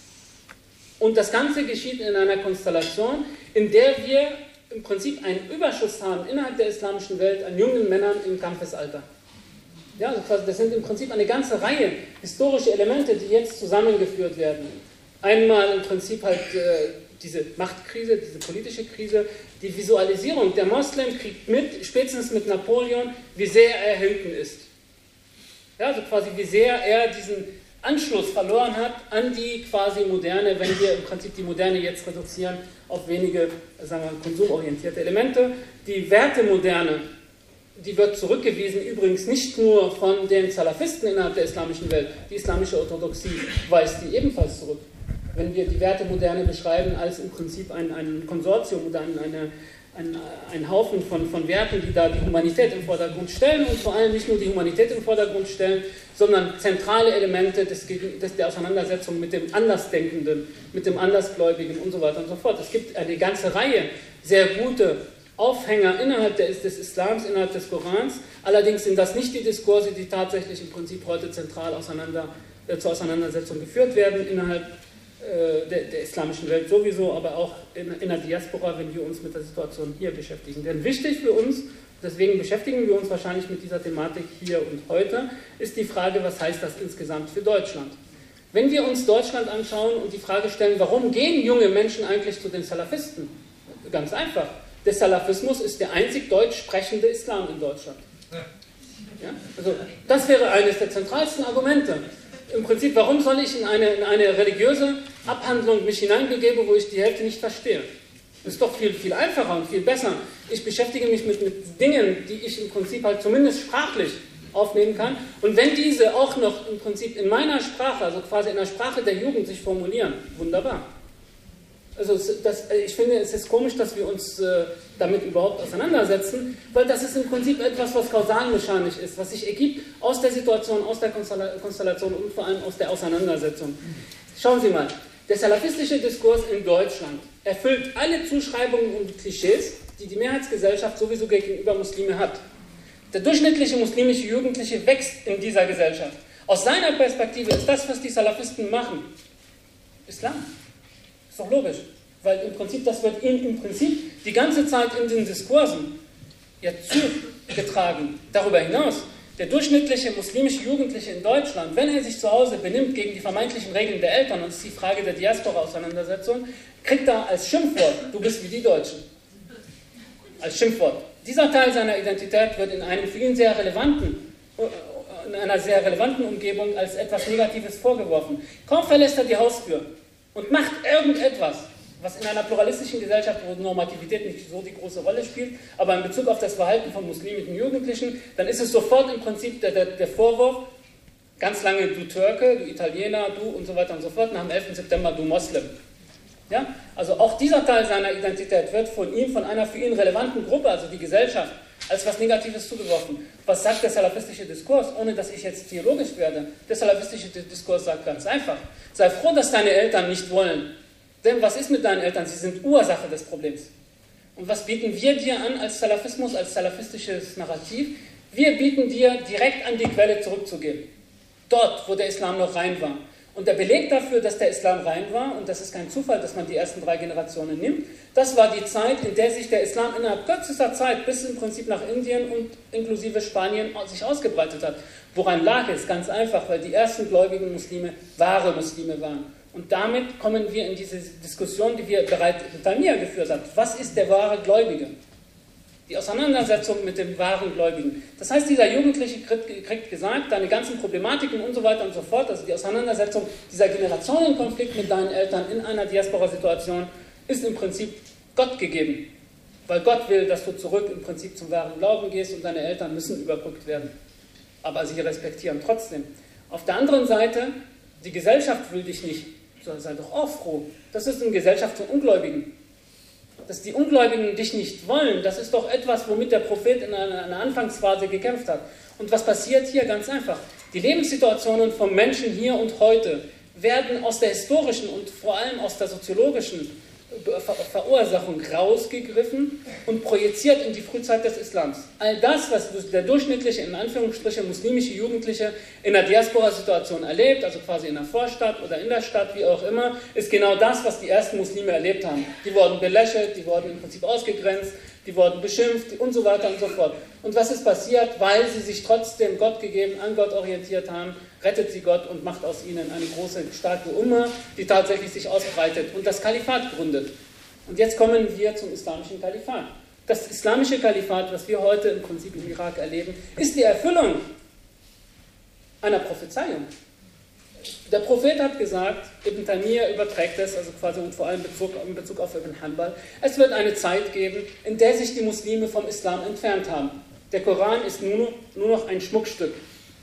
Und das Ganze geschieht in einer Konstellation, in der wir im Prinzip einen Überschuss haben innerhalb der islamischen Welt an jungen Männern im Kampfesalter. Ja, also quasi, das sind im Prinzip eine ganze Reihe historischer Elemente, die jetzt zusammengeführt werden. Einmal im Prinzip halt äh, diese Machtkrise, diese politische Krise, die Visualisierung. Der Moslem kriegt mit, spätestens mit Napoleon, wie sehr er hinten ist. Ja, also quasi wie sehr er diesen Anschluss verloren hat an die quasi Moderne, wenn wir im Prinzip die Moderne jetzt reduzieren auf wenige, sagen wir, konsumorientierte Elemente. Die Wertemoderne, die wird zurückgewiesen, übrigens nicht nur von den Salafisten innerhalb der islamischen Welt. Die islamische Orthodoxie weist die ebenfalls zurück. Wenn wir die Wertemoderne beschreiben als im Prinzip ein, ein Konsortium oder ein, eine, ein, ein Haufen von, von Werten, die da die Humanität im Vordergrund stellen und vor allem nicht nur die Humanität im Vordergrund stellen, sondern zentrale Elemente des, des, der Auseinandersetzung mit dem Andersdenkenden, mit dem Andersgläubigen und so weiter und so fort. Es gibt eine ganze Reihe sehr gute Aufhänger innerhalb des, des Islams, innerhalb des Korans. Allerdings sind das nicht die Diskurse, die tatsächlich im Prinzip heute zentral auseinander, äh, zur Auseinandersetzung geführt werden, innerhalb äh, der, der islamischen Welt sowieso, aber auch in, in der Diaspora, wenn wir uns mit der Situation hier beschäftigen. Denn wichtig für uns, deswegen beschäftigen wir uns wahrscheinlich mit dieser Thematik hier und heute, ist die Frage, was heißt das insgesamt für Deutschland? Wenn wir uns Deutschland anschauen und die Frage stellen, warum gehen junge Menschen eigentlich zu den Salafisten? Ganz einfach. Der Salafismus ist der einzig deutsch sprechende Islam in Deutschland. Ja? Also, das wäre eines der zentralsten Argumente. Im Prinzip, warum soll ich in eine, in eine religiöse Abhandlung mich hineingegeben, wo ich die Hälfte nicht verstehe? Das ist doch viel, viel einfacher und viel besser. Ich beschäftige mich mit, mit Dingen, die ich im Prinzip halt zumindest sprachlich aufnehmen kann. Und wenn diese auch noch im Prinzip in meiner Sprache, also quasi in der Sprache der Jugend sich formulieren, wunderbar. Also das, ich finde, es ist komisch, dass wir uns äh, damit überhaupt auseinandersetzen, weil das ist im Prinzip etwas, was kausalmechanisch ist, was sich ergibt aus der Situation, aus der Konstellation und vor allem aus der Auseinandersetzung. Schauen Sie mal, der salafistische Diskurs in Deutschland erfüllt alle Zuschreibungen und Klischees, die die Mehrheitsgesellschaft sowieso gegenüber Muslime hat. Der durchschnittliche muslimische Jugendliche wächst in dieser Gesellschaft. Aus seiner Perspektive ist das, was die Salafisten machen, Islam. Ist doch logisch. Weil im Prinzip, das wird ihm im Prinzip die ganze Zeit in den Diskursen ja zugetragen. Darüber hinaus, der durchschnittliche muslimische Jugendliche in Deutschland, wenn er sich zu Hause benimmt gegen die vermeintlichen Regeln der Eltern, und das ist die Frage der Diaspora-Auseinandersetzung, kriegt er als Schimpfwort, du bist wie die Deutschen. Als Schimpfwort. Dieser Teil seiner Identität wird in einem für ihn sehr relevanten, in einer sehr relevanten Umgebung als etwas Negatives vorgeworfen. Kaum verlässt er die Haustür und macht irgendetwas, was in einer pluralistischen Gesellschaft, wo Normativität nicht so die große Rolle spielt, aber in Bezug auf das Verhalten von muslimischen Jugendlichen, dann ist es sofort im Prinzip der, der, der Vorwurf, ganz lange du Türke, du Italiener, du und so weiter und so fort, nach dem elften September du Moslem. Ja? Also auch dieser Teil seiner Identität wird von ihm, von einer für ihn relevanten Gruppe, also die Gesellschaft, als was Negatives zugeworfen. Was sagt der salafistische Diskurs, ohne dass ich jetzt theologisch werde? Der salafistische Diskurs sagt ganz einfach, sei froh, dass deine Eltern nicht wollen. Denn was ist mit deinen Eltern? Sie sind Ursache des Problems. Und was bieten wir dir an als Salafismus, als salafistisches Narrativ? Wir bieten dir, direkt an die Quelle zurückzugehen. Dort, wo der Islam noch rein war. Und der Beleg dafür, dass der Islam rein war, und das ist kein Zufall, dass man die ersten drei Generationen nimmt, das war die Zeit, in der sich der Islam innerhalb kürzester Zeit bis im Prinzip nach Indien und inklusive Spanien sich ausgebreitet hat. Woran lag es? Ganz einfach, weil die ersten gläubigen Muslime wahre Muslime waren. Und damit kommen wir in diese Diskussion, die wir bereits mit Tamir geführt haben. Was ist der wahre Gläubige? Die Auseinandersetzung mit dem wahren Gläubigen. Das heißt, dieser Jugendliche kriegt gesagt, deine ganzen Problematiken und so weiter und so fort, also die Auseinandersetzung, dieser Generationenkonflikt mit deinen Eltern in einer Diaspora-Situation ist im Prinzip Gott gegeben. Weil Gott will, dass du zurück im Prinzip zum wahren Glauben gehst und deine Eltern müssen überbrückt werden. Aber sie respektieren trotzdem. Auf der anderen Seite, die Gesellschaft will dich nicht. Sei doch auch froh. Das ist eine Gesellschaft von Ungläubigen. Dass die Ungläubigen dich nicht wollen, das ist doch etwas, womit der Prophet in einer, einer Anfangsphase gekämpft hat. Und was passiert hier? Ganz einfach. Die Lebenssituationen von Menschen hier und heute werden aus der historischen und vor allem aus der soziologischen Ver Verursachung rausgegriffen und projiziert in die Frühzeit des Islams. All das, was der durchschnittliche, in Anführungsstrichen, muslimische Jugendliche in der Diaspora-Situation erlebt, also quasi in der Vorstadt oder in der Stadt, wie auch immer, ist genau das, was die ersten Muslime erlebt haben. Die wurden belächelt, die wurden im Prinzip ausgegrenzt, die wurden beschimpft und so weiter und so fort. Und was ist passiert? Weil sie sich trotzdem Gott gegeben, an Gott orientiert haben, rettet sie Gott und macht aus ihnen eine große, starke Umma, die tatsächlich sich ausbreitet und das Kalifat gründet. Und jetzt kommen wir zum islamischen Kalifat. Das islamische Kalifat, was wir heute im Prinzip im Irak erleben, ist die Erfüllung einer Prophezeiung. Der Prophet hat gesagt, Ibn Tamir überträgt es, also quasi und vor allem Bezug, in Bezug auf Ibn Hanbal, es wird eine Zeit geben, in der sich die Muslime vom Islam entfernt haben. Der Koran ist nur, nur noch ein Schmuckstück.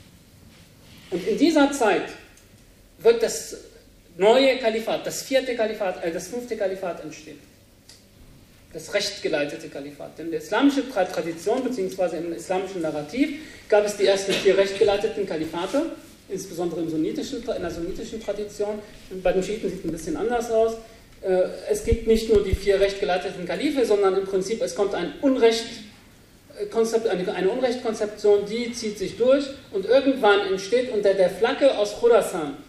Und in dieser Zeit wird das neue Kalifat, das vierte Kalifat, äh, das fünfte Kalifat entstehen. Das rechtgeleitete Kalifat. Denn in der islamischen Tradition, beziehungsweise im islamischen Narrativ, gab es die ersten vier rechtgeleiteten Kalifate, insbesondere im sunnitischen, in der sunnitischen Tradition. Bei den Schiiten sieht es ein bisschen anders aus. Es gibt nicht nur die vier rechtgeleiteten Kalife, sondern im Prinzip, es kommt ein Unrecht, eine, eine Unrechtkonzeption, die zieht sich durch und irgendwann entsteht unter der Flagge aus Khurasan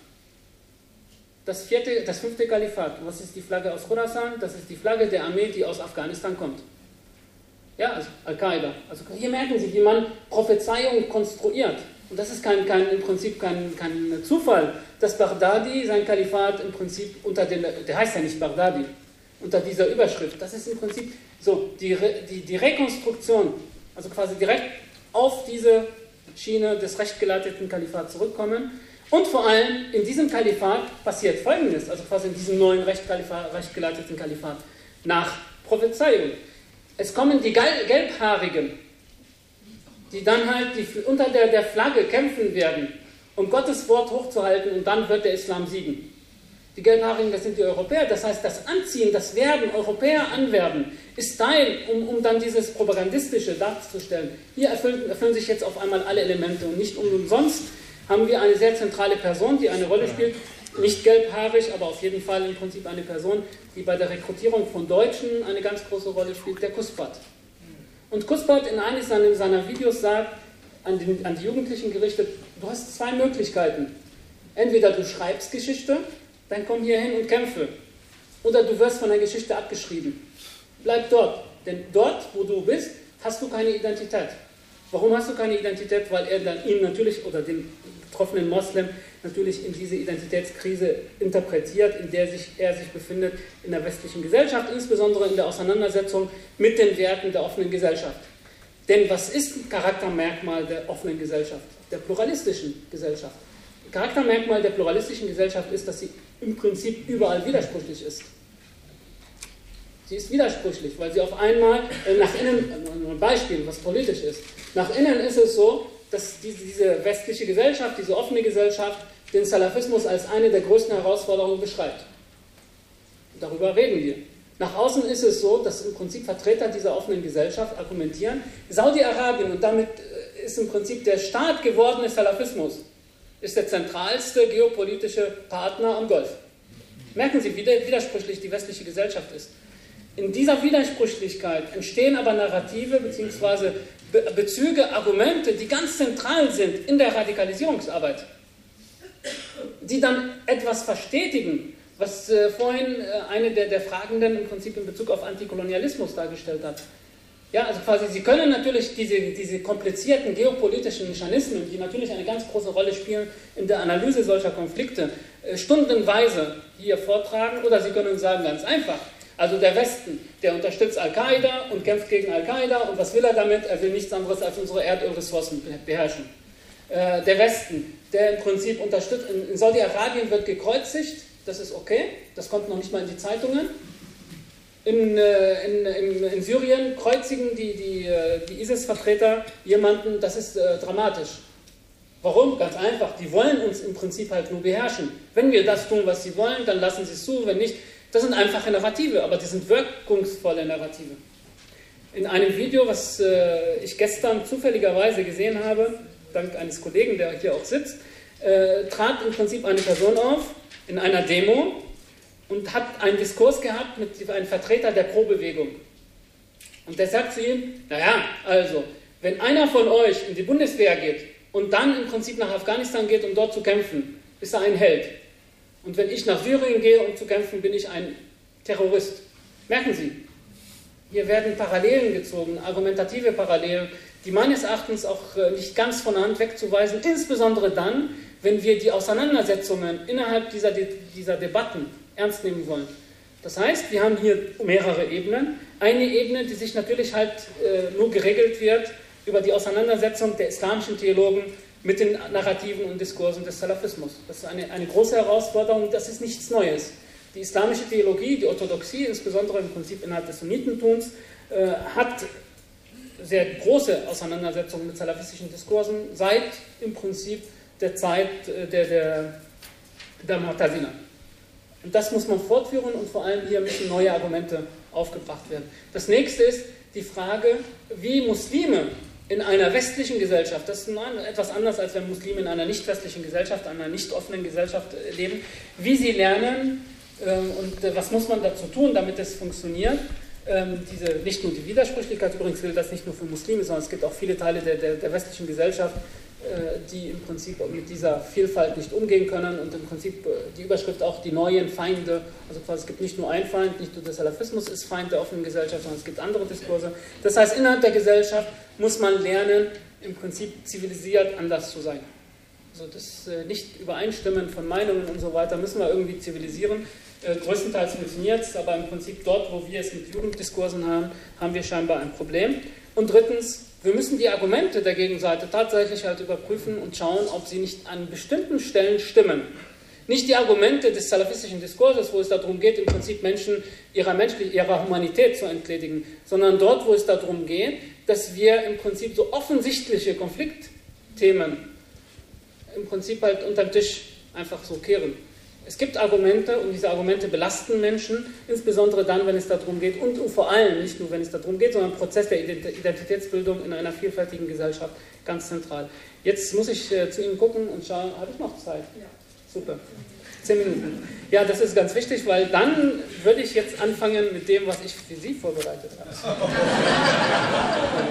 das, vierte, das fünfte Kalifat. Was ist die Flagge aus Khurasan? Das ist die Flagge der Armee, die aus Afghanistan kommt. Ja, also Al-Qaida. Also hier merken Sie, wie man Prophezeiung konstruiert. Und das ist kein, kein, im Prinzip kein, kein Zufall, dass Baghdadi sein Kalifat im Prinzip unter den, der heißt ja nicht Baghdadi, unter dieser Überschrift. Das ist im Prinzip so die, die, die Rekonstruktion, also quasi direkt auf diese Schiene des rechtgeleiteten Kalifats zurückkommen. Und vor allem in diesem Kalifat passiert Folgendes, also quasi in diesem neuen rechtgeleiteten Kalifat, nach Prophezeiung. Es kommen die Gelbhaarigen, die dann halt die unter der, der Flagge kämpfen werden, um Gottes Wort hochzuhalten, und dann wird der Islam siegen. Die Gelbhaarigen, das sind die Europäer, das heißt, das Anziehen, das Werben, Europäer anwerben, ist Teil, um, um dann dieses Propagandistische darzustellen. Hier erfüllen, erfüllen sich jetzt auf einmal alle Elemente, und nicht umsonst haben wir eine sehr zentrale Person, die eine Rolle spielt, nicht gelbhaarig, aber auf jeden Fall im Prinzip eine Person, die bei der Rekrutierung von Deutschen eine ganz große Rolle spielt, der Kusbat. Und Kuspert in eines seiner, seiner Videos sagt, an, den, an die Jugendlichen gerichtet, du hast zwei Möglichkeiten. Entweder du schreibst Geschichte, dann komm hier hin und kämpfe. Oder du wirst von der Geschichte abgeschrieben. Bleib dort. Denn dort, wo du bist, hast du keine Identität. Warum hast du keine Identität? Weil er dann ihn natürlich, oder den betroffenen Moslem, natürlich in diese Identitätskrise interpretiert, in der sich, er sich befindet in der westlichen Gesellschaft, insbesondere in der Auseinandersetzung mit den Werten der offenen Gesellschaft. Denn was ist ein Charaktermerkmal der offenen Gesellschaft, der pluralistischen Gesellschaft? Ein Charaktermerkmal der pluralistischen Gesellschaft ist, dass sie im Prinzip überall widersprüchlich ist. Sie ist widersprüchlich, weil sie auf einmal äh, nach innen, ein Beispiel, was politisch ist, nach innen ist es so, dass diese, diese westliche Gesellschaft, diese offene Gesellschaft, den Salafismus als eine der größten Herausforderungen beschreibt. Darüber reden wir. Nach außen ist es so, dass im Prinzip Vertreter dieser offenen Gesellschaft argumentieren, Saudi-Arabien, und damit ist im Prinzip der Staat gewordene Salafismus, ist der zentralste geopolitische Partner am Golf. Merken Sie, wie widersprüchlich die westliche Gesellschaft ist. In dieser Widersprüchlichkeit entstehen aber Narrative bzw. Be Bezüge, Argumente, die ganz zentral sind in der Radikalisierungsarbeit, die dann etwas verstetigen, was äh, vorhin äh, eine der, der Fragenden im Prinzip in Bezug auf Antikolonialismus dargestellt hat. Ja, also quasi, Sie können natürlich diese, diese komplizierten geopolitischen Mechanismen, die natürlich eine ganz große Rolle spielen in der Analyse solcher Konflikte, äh, stundenweise hier vortragen, oder Sie können sagen, ganz einfach, also der Westen, der unterstützt Al-Qaida und kämpft gegen Al-Qaida, und was will er damit? Er will nichts anderes als unsere Erdölressourcen beherrschen. Äh, der Westen, der im Prinzip unterstützt, in, in Saudi-Arabien wird gekreuzigt, das ist okay, das kommt noch nicht mal in die Zeitungen. In, äh, in, in, in Syrien kreuzigen die, die, die ISIS-Vertreter jemanden, das ist äh, dramatisch. Warum? Ganz einfach, die wollen uns im Prinzip halt nur beherrschen. Wenn wir das tun, was sie wollen, dann lassen sie es zu, wenn nicht. Das sind einfache Narrative, aber die sind wirkungsvolle Narrative. In einem Video, was äh, ich gestern zufälligerweise gesehen habe, dank eines Kollegen, der hier auch sitzt, äh, trat im Prinzip eine Person auf in einer Demo und hat einen Diskurs gehabt mit einem Vertreter der Pro-Bewegung. Und der sagt zu ihm, naja, also, wenn einer von euch in die Bundeswehr geht und dann im Prinzip nach Afghanistan geht, um dort zu kämpfen, ist er ein Held. Und wenn ich nach Syrien gehe, um zu kämpfen, bin ich ein Terrorist. Merken Sie, hier werden Parallelen gezogen, argumentative Parallelen, die meines Erachtens auch nicht ganz von der Hand wegzuweisen, insbesondere dann, wenn wir die Auseinandersetzungen innerhalb dieser, De dieser Debatten ernst nehmen wollen. Das heißt, wir haben hier mehrere Ebenen. Eine Ebene, die sich natürlich halt äh, nur geregelt wird über die Auseinandersetzung der islamischen Theologen mit den Narrativen und Diskursen des Salafismus. Das ist eine, eine große Herausforderung und das ist nichts Neues. Die islamische Theologie, die Orthodoxie, insbesondere im Prinzip innerhalb des Sunnitentums, äh, hat sehr große Auseinandersetzungen mit salafistischen Diskursen seit im Prinzip der Zeit äh, der, der, der Mu'tazila. Und das muss man fortführen und vor allem hier müssen neue Argumente aufgebracht werden. Das nächste ist die Frage, wie Muslime in einer westlichen Gesellschaft, das ist etwas anders, als wenn Muslime in einer nicht westlichen Gesellschaft, einer nicht offenen Gesellschaft leben, wie sie lernen äh, und äh, was muss man dazu tun, damit es funktioniert. Ähm, diese, nicht nur die Widersprüchlichkeit, übrigens gilt das nicht nur für Muslime, sondern es gibt auch viele Teile der, der, der westlichen Gesellschaft, äh, die im Prinzip mit dieser Vielfalt nicht umgehen können und im Prinzip äh, die Überschrift auch die neuen Feinde, also quasi es gibt nicht nur einen Feind, nicht nur der Salafismus ist Feind der offenen Gesellschaft, sondern es gibt andere Diskurse. Das heißt, innerhalb der Gesellschaft muss man lernen, im Prinzip zivilisiert anders zu sein. Also das äh, Nicht-Übereinstimmen von Meinungen und so weiter müssen wir irgendwie zivilisieren. Äh, größtenteils funktioniert es, aber im Prinzip dort, wo wir es mit Jugenddiskursen haben, haben wir scheinbar ein Problem. Und drittens, wir müssen die Argumente der Gegenseite tatsächlich halt überprüfen und schauen, ob sie nicht an bestimmten Stellen stimmen. Nicht die Argumente des salafistischen Diskurses, wo es darum geht, im Prinzip Menschen ihrer, Menschlich ihrer Humanität zu entledigen, sondern dort, wo es darum geht, dass wir im Prinzip so offensichtliche Konfliktthemen im Prinzip halt unter den Tisch einfach so kehren. Es gibt Argumente und diese Argumente belasten Menschen, insbesondere dann, wenn es darum geht und vor allem nicht nur, wenn es darum geht, sondern im Prozess der Identitätsbildung in einer vielfältigen Gesellschaft ganz zentral. Jetzt muss ich äh, zu Ihnen gucken und schauen, habe ich noch Zeit? Ja. Super. Zehn Minuten. Ja, das ist ganz wichtig, weil dann würde ich jetzt anfangen mit dem, was ich für Sie vorbereitet habe.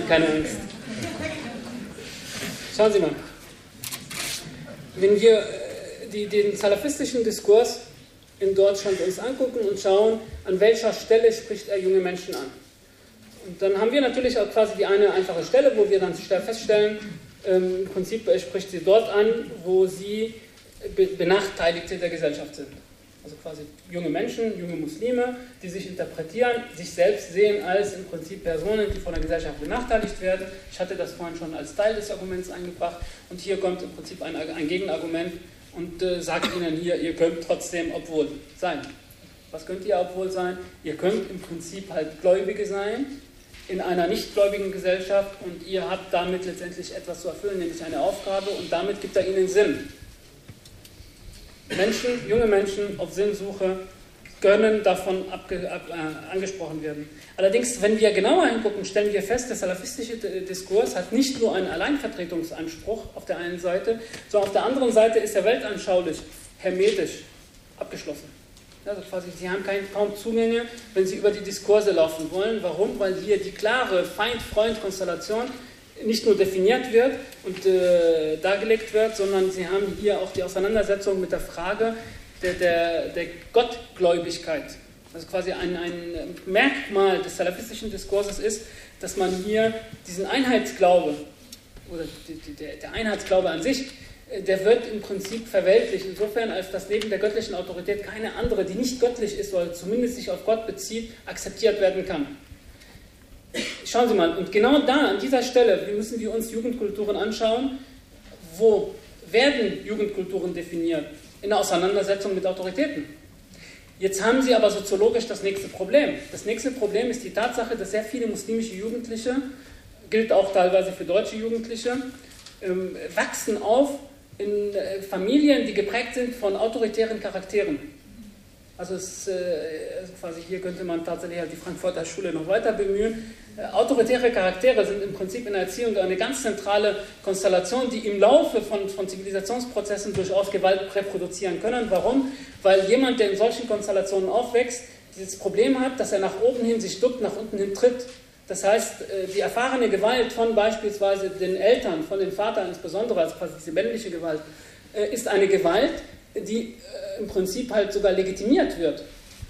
keine Angst. Schauen Sie mal. Wenn wir die, den salafistischen Diskurs in Deutschland uns angucken und schauen, an welcher Stelle spricht er junge Menschen an. Und dann haben wir natürlich auch quasi die eine einfache Stelle, wo wir dann feststellen, ähm, im Prinzip spricht sie dort an, wo sie be Benachteiligte der Gesellschaft sind. Also quasi junge Menschen, junge Muslime, die sich interpretieren, sich selbst sehen als im Prinzip Personen, die von der Gesellschaft benachteiligt werden. Ich hatte das vorhin schon als Teil des Arguments eingebracht. Und hier kommt im Prinzip ein, ein Gegenargument und äh, sagt ihnen hier, ihr könnt trotzdem obwohl sein. Was könnt ihr obwohl sein? Ihr könnt im Prinzip halt Gläubige sein in einer nichtgläubigen Gesellschaft und ihr habt damit letztendlich etwas zu erfüllen, nämlich eine Aufgabe und damit gibt er ihnen Sinn. Menschen, junge Menschen auf Sinnsuche können davon abge, ab, äh, angesprochen werden. Allerdings, wenn wir genauer hingucken, stellen wir fest, der salafistische Diskurs hat nicht nur einen Alleinvertretungsanspruch auf der einen Seite, sondern auf der anderen Seite ist er weltanschaulich, hermetisch abgeschlossen. Also quasi, sie haben kein, kaum Zugänge, wenn sie über die Diskurse laufen wollen. Warum? Weil hier die klare Feind-Freund-Konstellation nicht nur definiert wird und äh, dargelegt wird, sondern sie haben hier auch die Auseinandersetzung mit der Frage der, der, der Gottgläubigkeit. Also quasi ein, ein Merkmal des salafistischen Diskurses ist, dass man hier diesen Einheitsglaube oder die, die, der, der Einheitsglaube an sich, der wird im Prinzip verweltlicht, insofern als dass neben der göttlichen Autorität keine andere, die nicht göttlich ist oder zumindest sich auf Gott bezieht, akzeptiert werden kann. Schauen Sie mal, und genau da, an dieser Stelle, müssen wir uns Jugendkulturen anschauen. Wo werden Jugendkulturen definiert? In der Auseinandersetzung mit Autoritäten. Jetzt haben Sie aber soziologisch das nächste Problem. Das nächste Problem ist die Tatsache, dass sehr viele muslimische Jugendliche, gilt auch teilweise für deutsche Jugendliche, ähm, wachsen auf in äh, Familien, die geprägt sind von autoritären Charakteren. Also, es, äh, also quasi hier könnte man tatsächlich halt die Frankfurter Schule noch weiter bemühen. Äh, autoritäre Charaktere sind im Prinzip in der Erziehung eine ganz zentrale Konstellation, die im Laufe von, von Zivilisationsprozessen durchaus Gewalt reproduzieren können. Warum? Weil jemand, der in solchen Konstellationen aufwächst, dieses Problem hat, dass er nach oben hin sich duckt, nach unten hin tritt. Das heißt, äh, die erfahrene Gewalt von beispielsweise den Eltern, von dem Vater insbesondere, also quasi diese männliche Gewalt, äh, ist eine Gewalt, die äh, im Prinzip halt sogar legitimiert wird.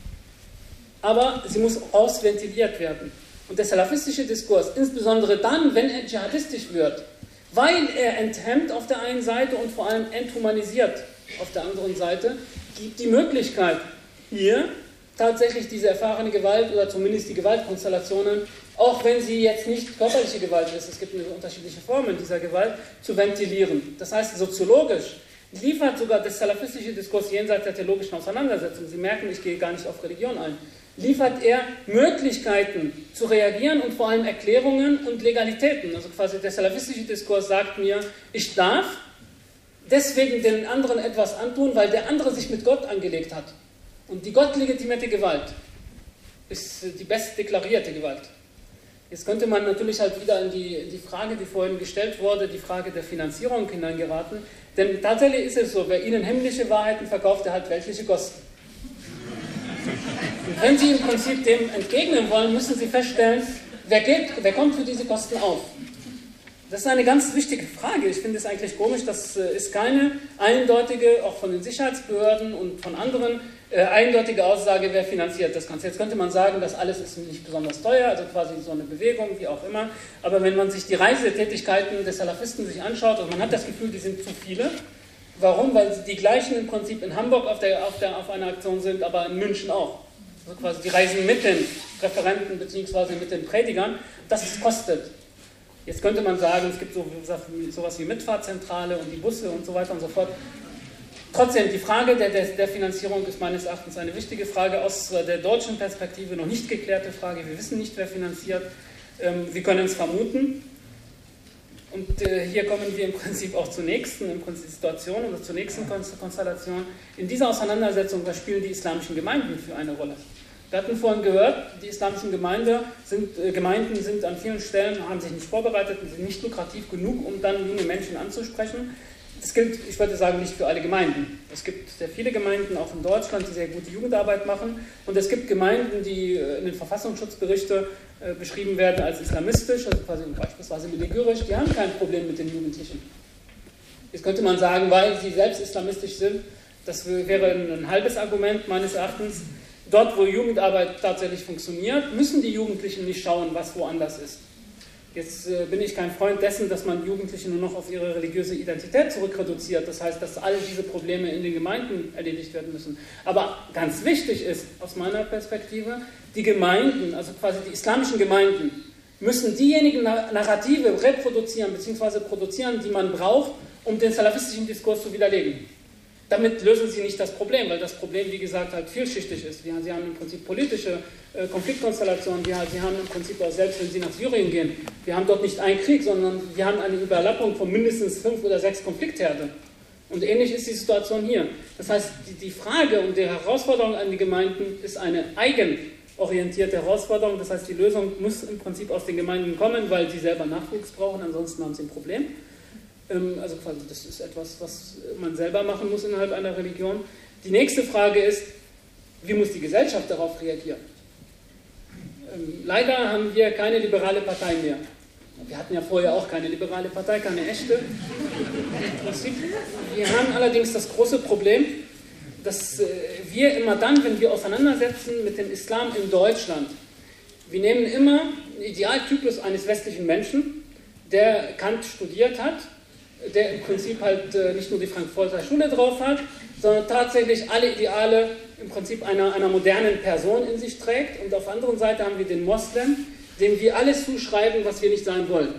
Aber sie muss ausventiliert werden. Und der salafistische Diskurs, insbesondere dann, wenn er dschihadistisch wird, weil er enthemmt auf der einen Seite und vor allem enthumanisiert auf der anderen Seite, gibt die Möglichkeit, hier tatsächlich diese erfahrene Gewalt oder zumindest die Gewaltkonstellationen, auch wenn sie jetzt nicht körperliche Gewalt ist, es gibt unterschiedliche Formen dieser Gewalt, zu ventilieren. Das heißt, soziologisch liefert sogar der salafistische Diskurs jenseits der theologischen Auseinandersetzung, Sie merken, ich gehe gar nicht auf Religion ein, liefert er Möglichkeiten zu reagieren und vor allem Erklärungen und Legalitäten. Also quasi der salafistische Diskurs sagt mir, ich darf deswegen den anderen etwas antun, weil der andere sich mit Gott angelegt hat. Und die gottlegitimierte Gewalt ist die best deklarierte Gewalt. Jetzt könnte man natürlich halt wieder in die, in die Frage, die vorhin gestellt wurde, die Frage der Finanzierung hineingeraten. Denn tatsächlich ist es so, wer Ihnen himmlische Wahrheiten verkauft, der hat weltliche Kosten. Und wenn Sie im Prinzip dem entgegnen wollen, müssen Sie feststellen, wer, geht, wer kommt für diese Kosten auf? Das ist eine ganz wichtige Frage. Ich finde es eigentlich komisch, das ist keine eindeutige, auch von den Sicherheitsbehörden und von anderen, äh, eindeutige Aussage, wer finanziert das Ganze. Jetzt könnte man sagen, das alles ist nicht besonders teuer, also quasi so eine Bewegung, wie auch immer. Aber wenn man sich die Reisetätigkeiten des Salafisten sich anschaut, und man hat das Gefühl, die sind zu viele. Warum? Weil die gleichen im Prinzip in Hamburg auf, der, auf, der, auf einer Aktion sind, aber in München auch. Also quasi die reisen mit den Referenten bzw. mit den Predigern. Das kostet. Jetzt könnte man sagen, es gibt so, sowas wie Mitfahrzentrale und die Busse und so weiter und so fort. Trotzdem, die Frage der, der, der Finanzierung ist meines Erachtens eine wichtige Frage, aus der deutschen Perspektive noch nicht geklärte Frage. Wir wissen nicht, wer finanziert. Ähm, wir können es vermuten. Und äh, hier kommen wir im Prinzip auch zur nächsten im Prinzip Situation oder zur nächsten Konstellation. In dieser Auseinandersetzung, was spielen die islamischen Gemeinden für eine Rolle? Wir hatten vorhin gehört, die islamischen Gemeinde sind, äh, Gemeinden sind an vielen Stellen, haben sich nicht vorbereitet, sind nicht lukrativ genug, um dann junge Menschen anzusprechen. Das gilt, ich würde sagen, nicht für alle Gemeinden. Es gibt sehr viele Gemeinden, auch in Deutschland, die sehr gute Jugendarbeit machen. Und es gibt Gemeinden, die in den Verfassungsschutzberichten äh, beschrieben werden als islamistisch, also quasi beispielsweise Milligürisch, die haben kein Problem mit den Jugendlichen. Jetzt könnte man sagen, weil sie selbst islamistisch sind, das wäre ein halbes Argument meines Erachtens. Dort, wo Jugendarbeit tatsächlich funktioniert, müssen die Jugendlichen nicht schauen, was woanders ist. Jetzt äh, bin ich kein Freund dessen, dass man Jugendliche nur noch auf ihre religiöse Identität zurückreduziert. Das heißt, dass all diese Probleme in den Gemeinden erledigt werden müssen. Aber ganz wichtig ist, aus meiner Perspektive, die Gemeinden, also quasi die islamischen Gemeinden, müssen diejenigen Narrative reproduzieren bzw. produzieren, die man braucht, um den salafistischen Diskurs zu widerlegen. Damit lösen sie nicht das Problem, weil das Problem, wie gesagt, halt vielschichtig ist. Sie haben im Prinzip politische äh, Konfliktkonstellationen, sie haben im Prinzip auch, selbst wenn sie nach Syrien gehen, wir haben dort nicht einen Krieg, sondern wir haben eine Überlappung von mindestens fünf oder sechs Konfliktherde. Und ähnlich ist die Situation hier. Das heißt, die, die Frage und die Herausforderung an die Gemeinden ist eine eigenorientierte Herausforderung. Das heißt, die Lösung muss im Prinzip aus den Gemeinden kommen, weil sie selber Nachwuchs brauchen, ansonsten haben sie ein Problem. Also quasi, das ist etwas, was man selber machen muss innerhalb einer Religion. Die nächste Frage ist, wie muss die Gesellschaft darauf reagieren? Ähm, leider haben wir keine liberale Partei mehr. Wir hatten ja vorher auch keine liberale Partei, keine echte. Im Prinzip. Wir haben allerdings das große Problem, dass äh, wir immer dann, wenn wir auseinandersetzen mit dem Islam in Deutschland, wir nehmen immer einen Idealtypus eines westlichen Menschen, der Kant studiert hat, der im Prinzip halt äh, nicht nur die Frankfurter Schule drauf hat, sondern tatsächlich alle Ideale im Prinzip einer, einer modernen Person in sich trägt. Und auf der anderen Seite haben wir den Moslem, dem wir alles zuschreiben, was wir nicht sein wollen.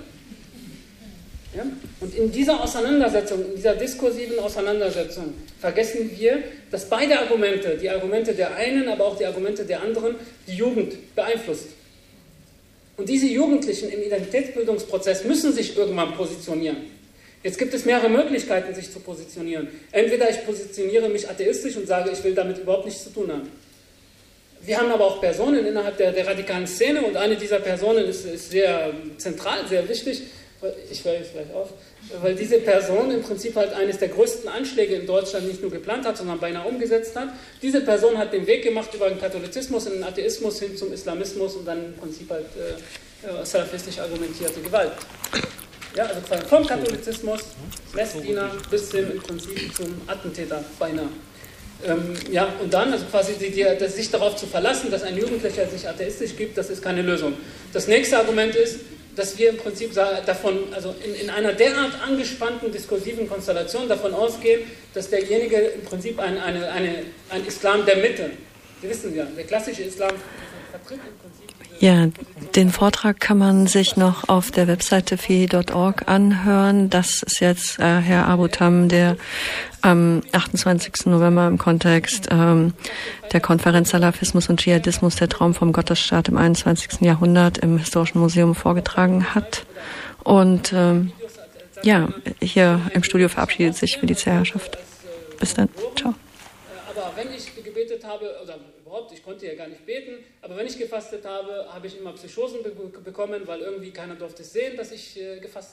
Ja? Und in dieser Auseinandersetzung, in dieser diskursiven Auseinandersetzung vergessen wir, dass beide Argumente, die Argumente der einen, aber auch die Argumente der anderen, die Jugend beeinflusst. Und diese Jugendlichen im Identitätsbildungsprozess müssen sich irgendwann positionieren. Jetzt gibt es mehrere Möglichkeiten, sich zu positionieren. Entweder ich positioniere mich atheistisch und sage, ich will damit überhaupt nichts zu tun haben. Wir haben aber auch Personen innerhalb der, der radikalen Szene und eine dieser Personen ist, ist sehr zentral, sehr wichtig. Ich höre jetzt gleich auf. Weil diese Person im Prinzip halt eines der größten Anschläge in Deutschland nicht nur geplant hat, sondern beinahe umgesetzt hat. Diese Person hat den Weg gemacht über den Katholizismus in den Atheismus hin zum Islamismus und dann im Prinzip halt äh, salafistisch argumentierte Gewalt. Ja, also vom Katholizismus, Messdiener, bis hin im Prinzip zum Attentäter beinahe. Ähm, ja, und dann, also quasi die, die, das, sich darauf zu verlassen, dass ein Jugendlicher sich atheistisch gibt, das ist keine Lösung. Das nächste Argument ist, dass wir im Prinzip davon, also in, in einer derart angespannten diskursiven Konstellation davon ausgehen, dass derjenige im Prinzip ein, eine, eine, ein Islam der Mitte, Sie wissen ja, der klassische Islam vertritt im Prinzip. Ja, den Vortrag kann man sich noch auf der Webseite fi punkt org anhören. Das ist jetzt äh, Herr Abu-Tam, der am achtundzwanzigsten November im Kontext ähm, der Konferenz Salafismus und Dschihadismus, der Traum vom Gottesstaat im einundzwanzigsten Jahrhundert im Historischen Museum vorgetragen hat. Und ähm, ja, hier im Studio verabschiedet sich Militärherrschaft. Bis dann. Ciao. Aber wenn ich gebetet habe, oder überhaupt, ich konnte ja gar nicht beten, aber wenn ich gefastet habe, habe ich immer Psychosen be- bekommen, weil irgendwie keiner durfte sehen, dass ich äh, gefastet habe.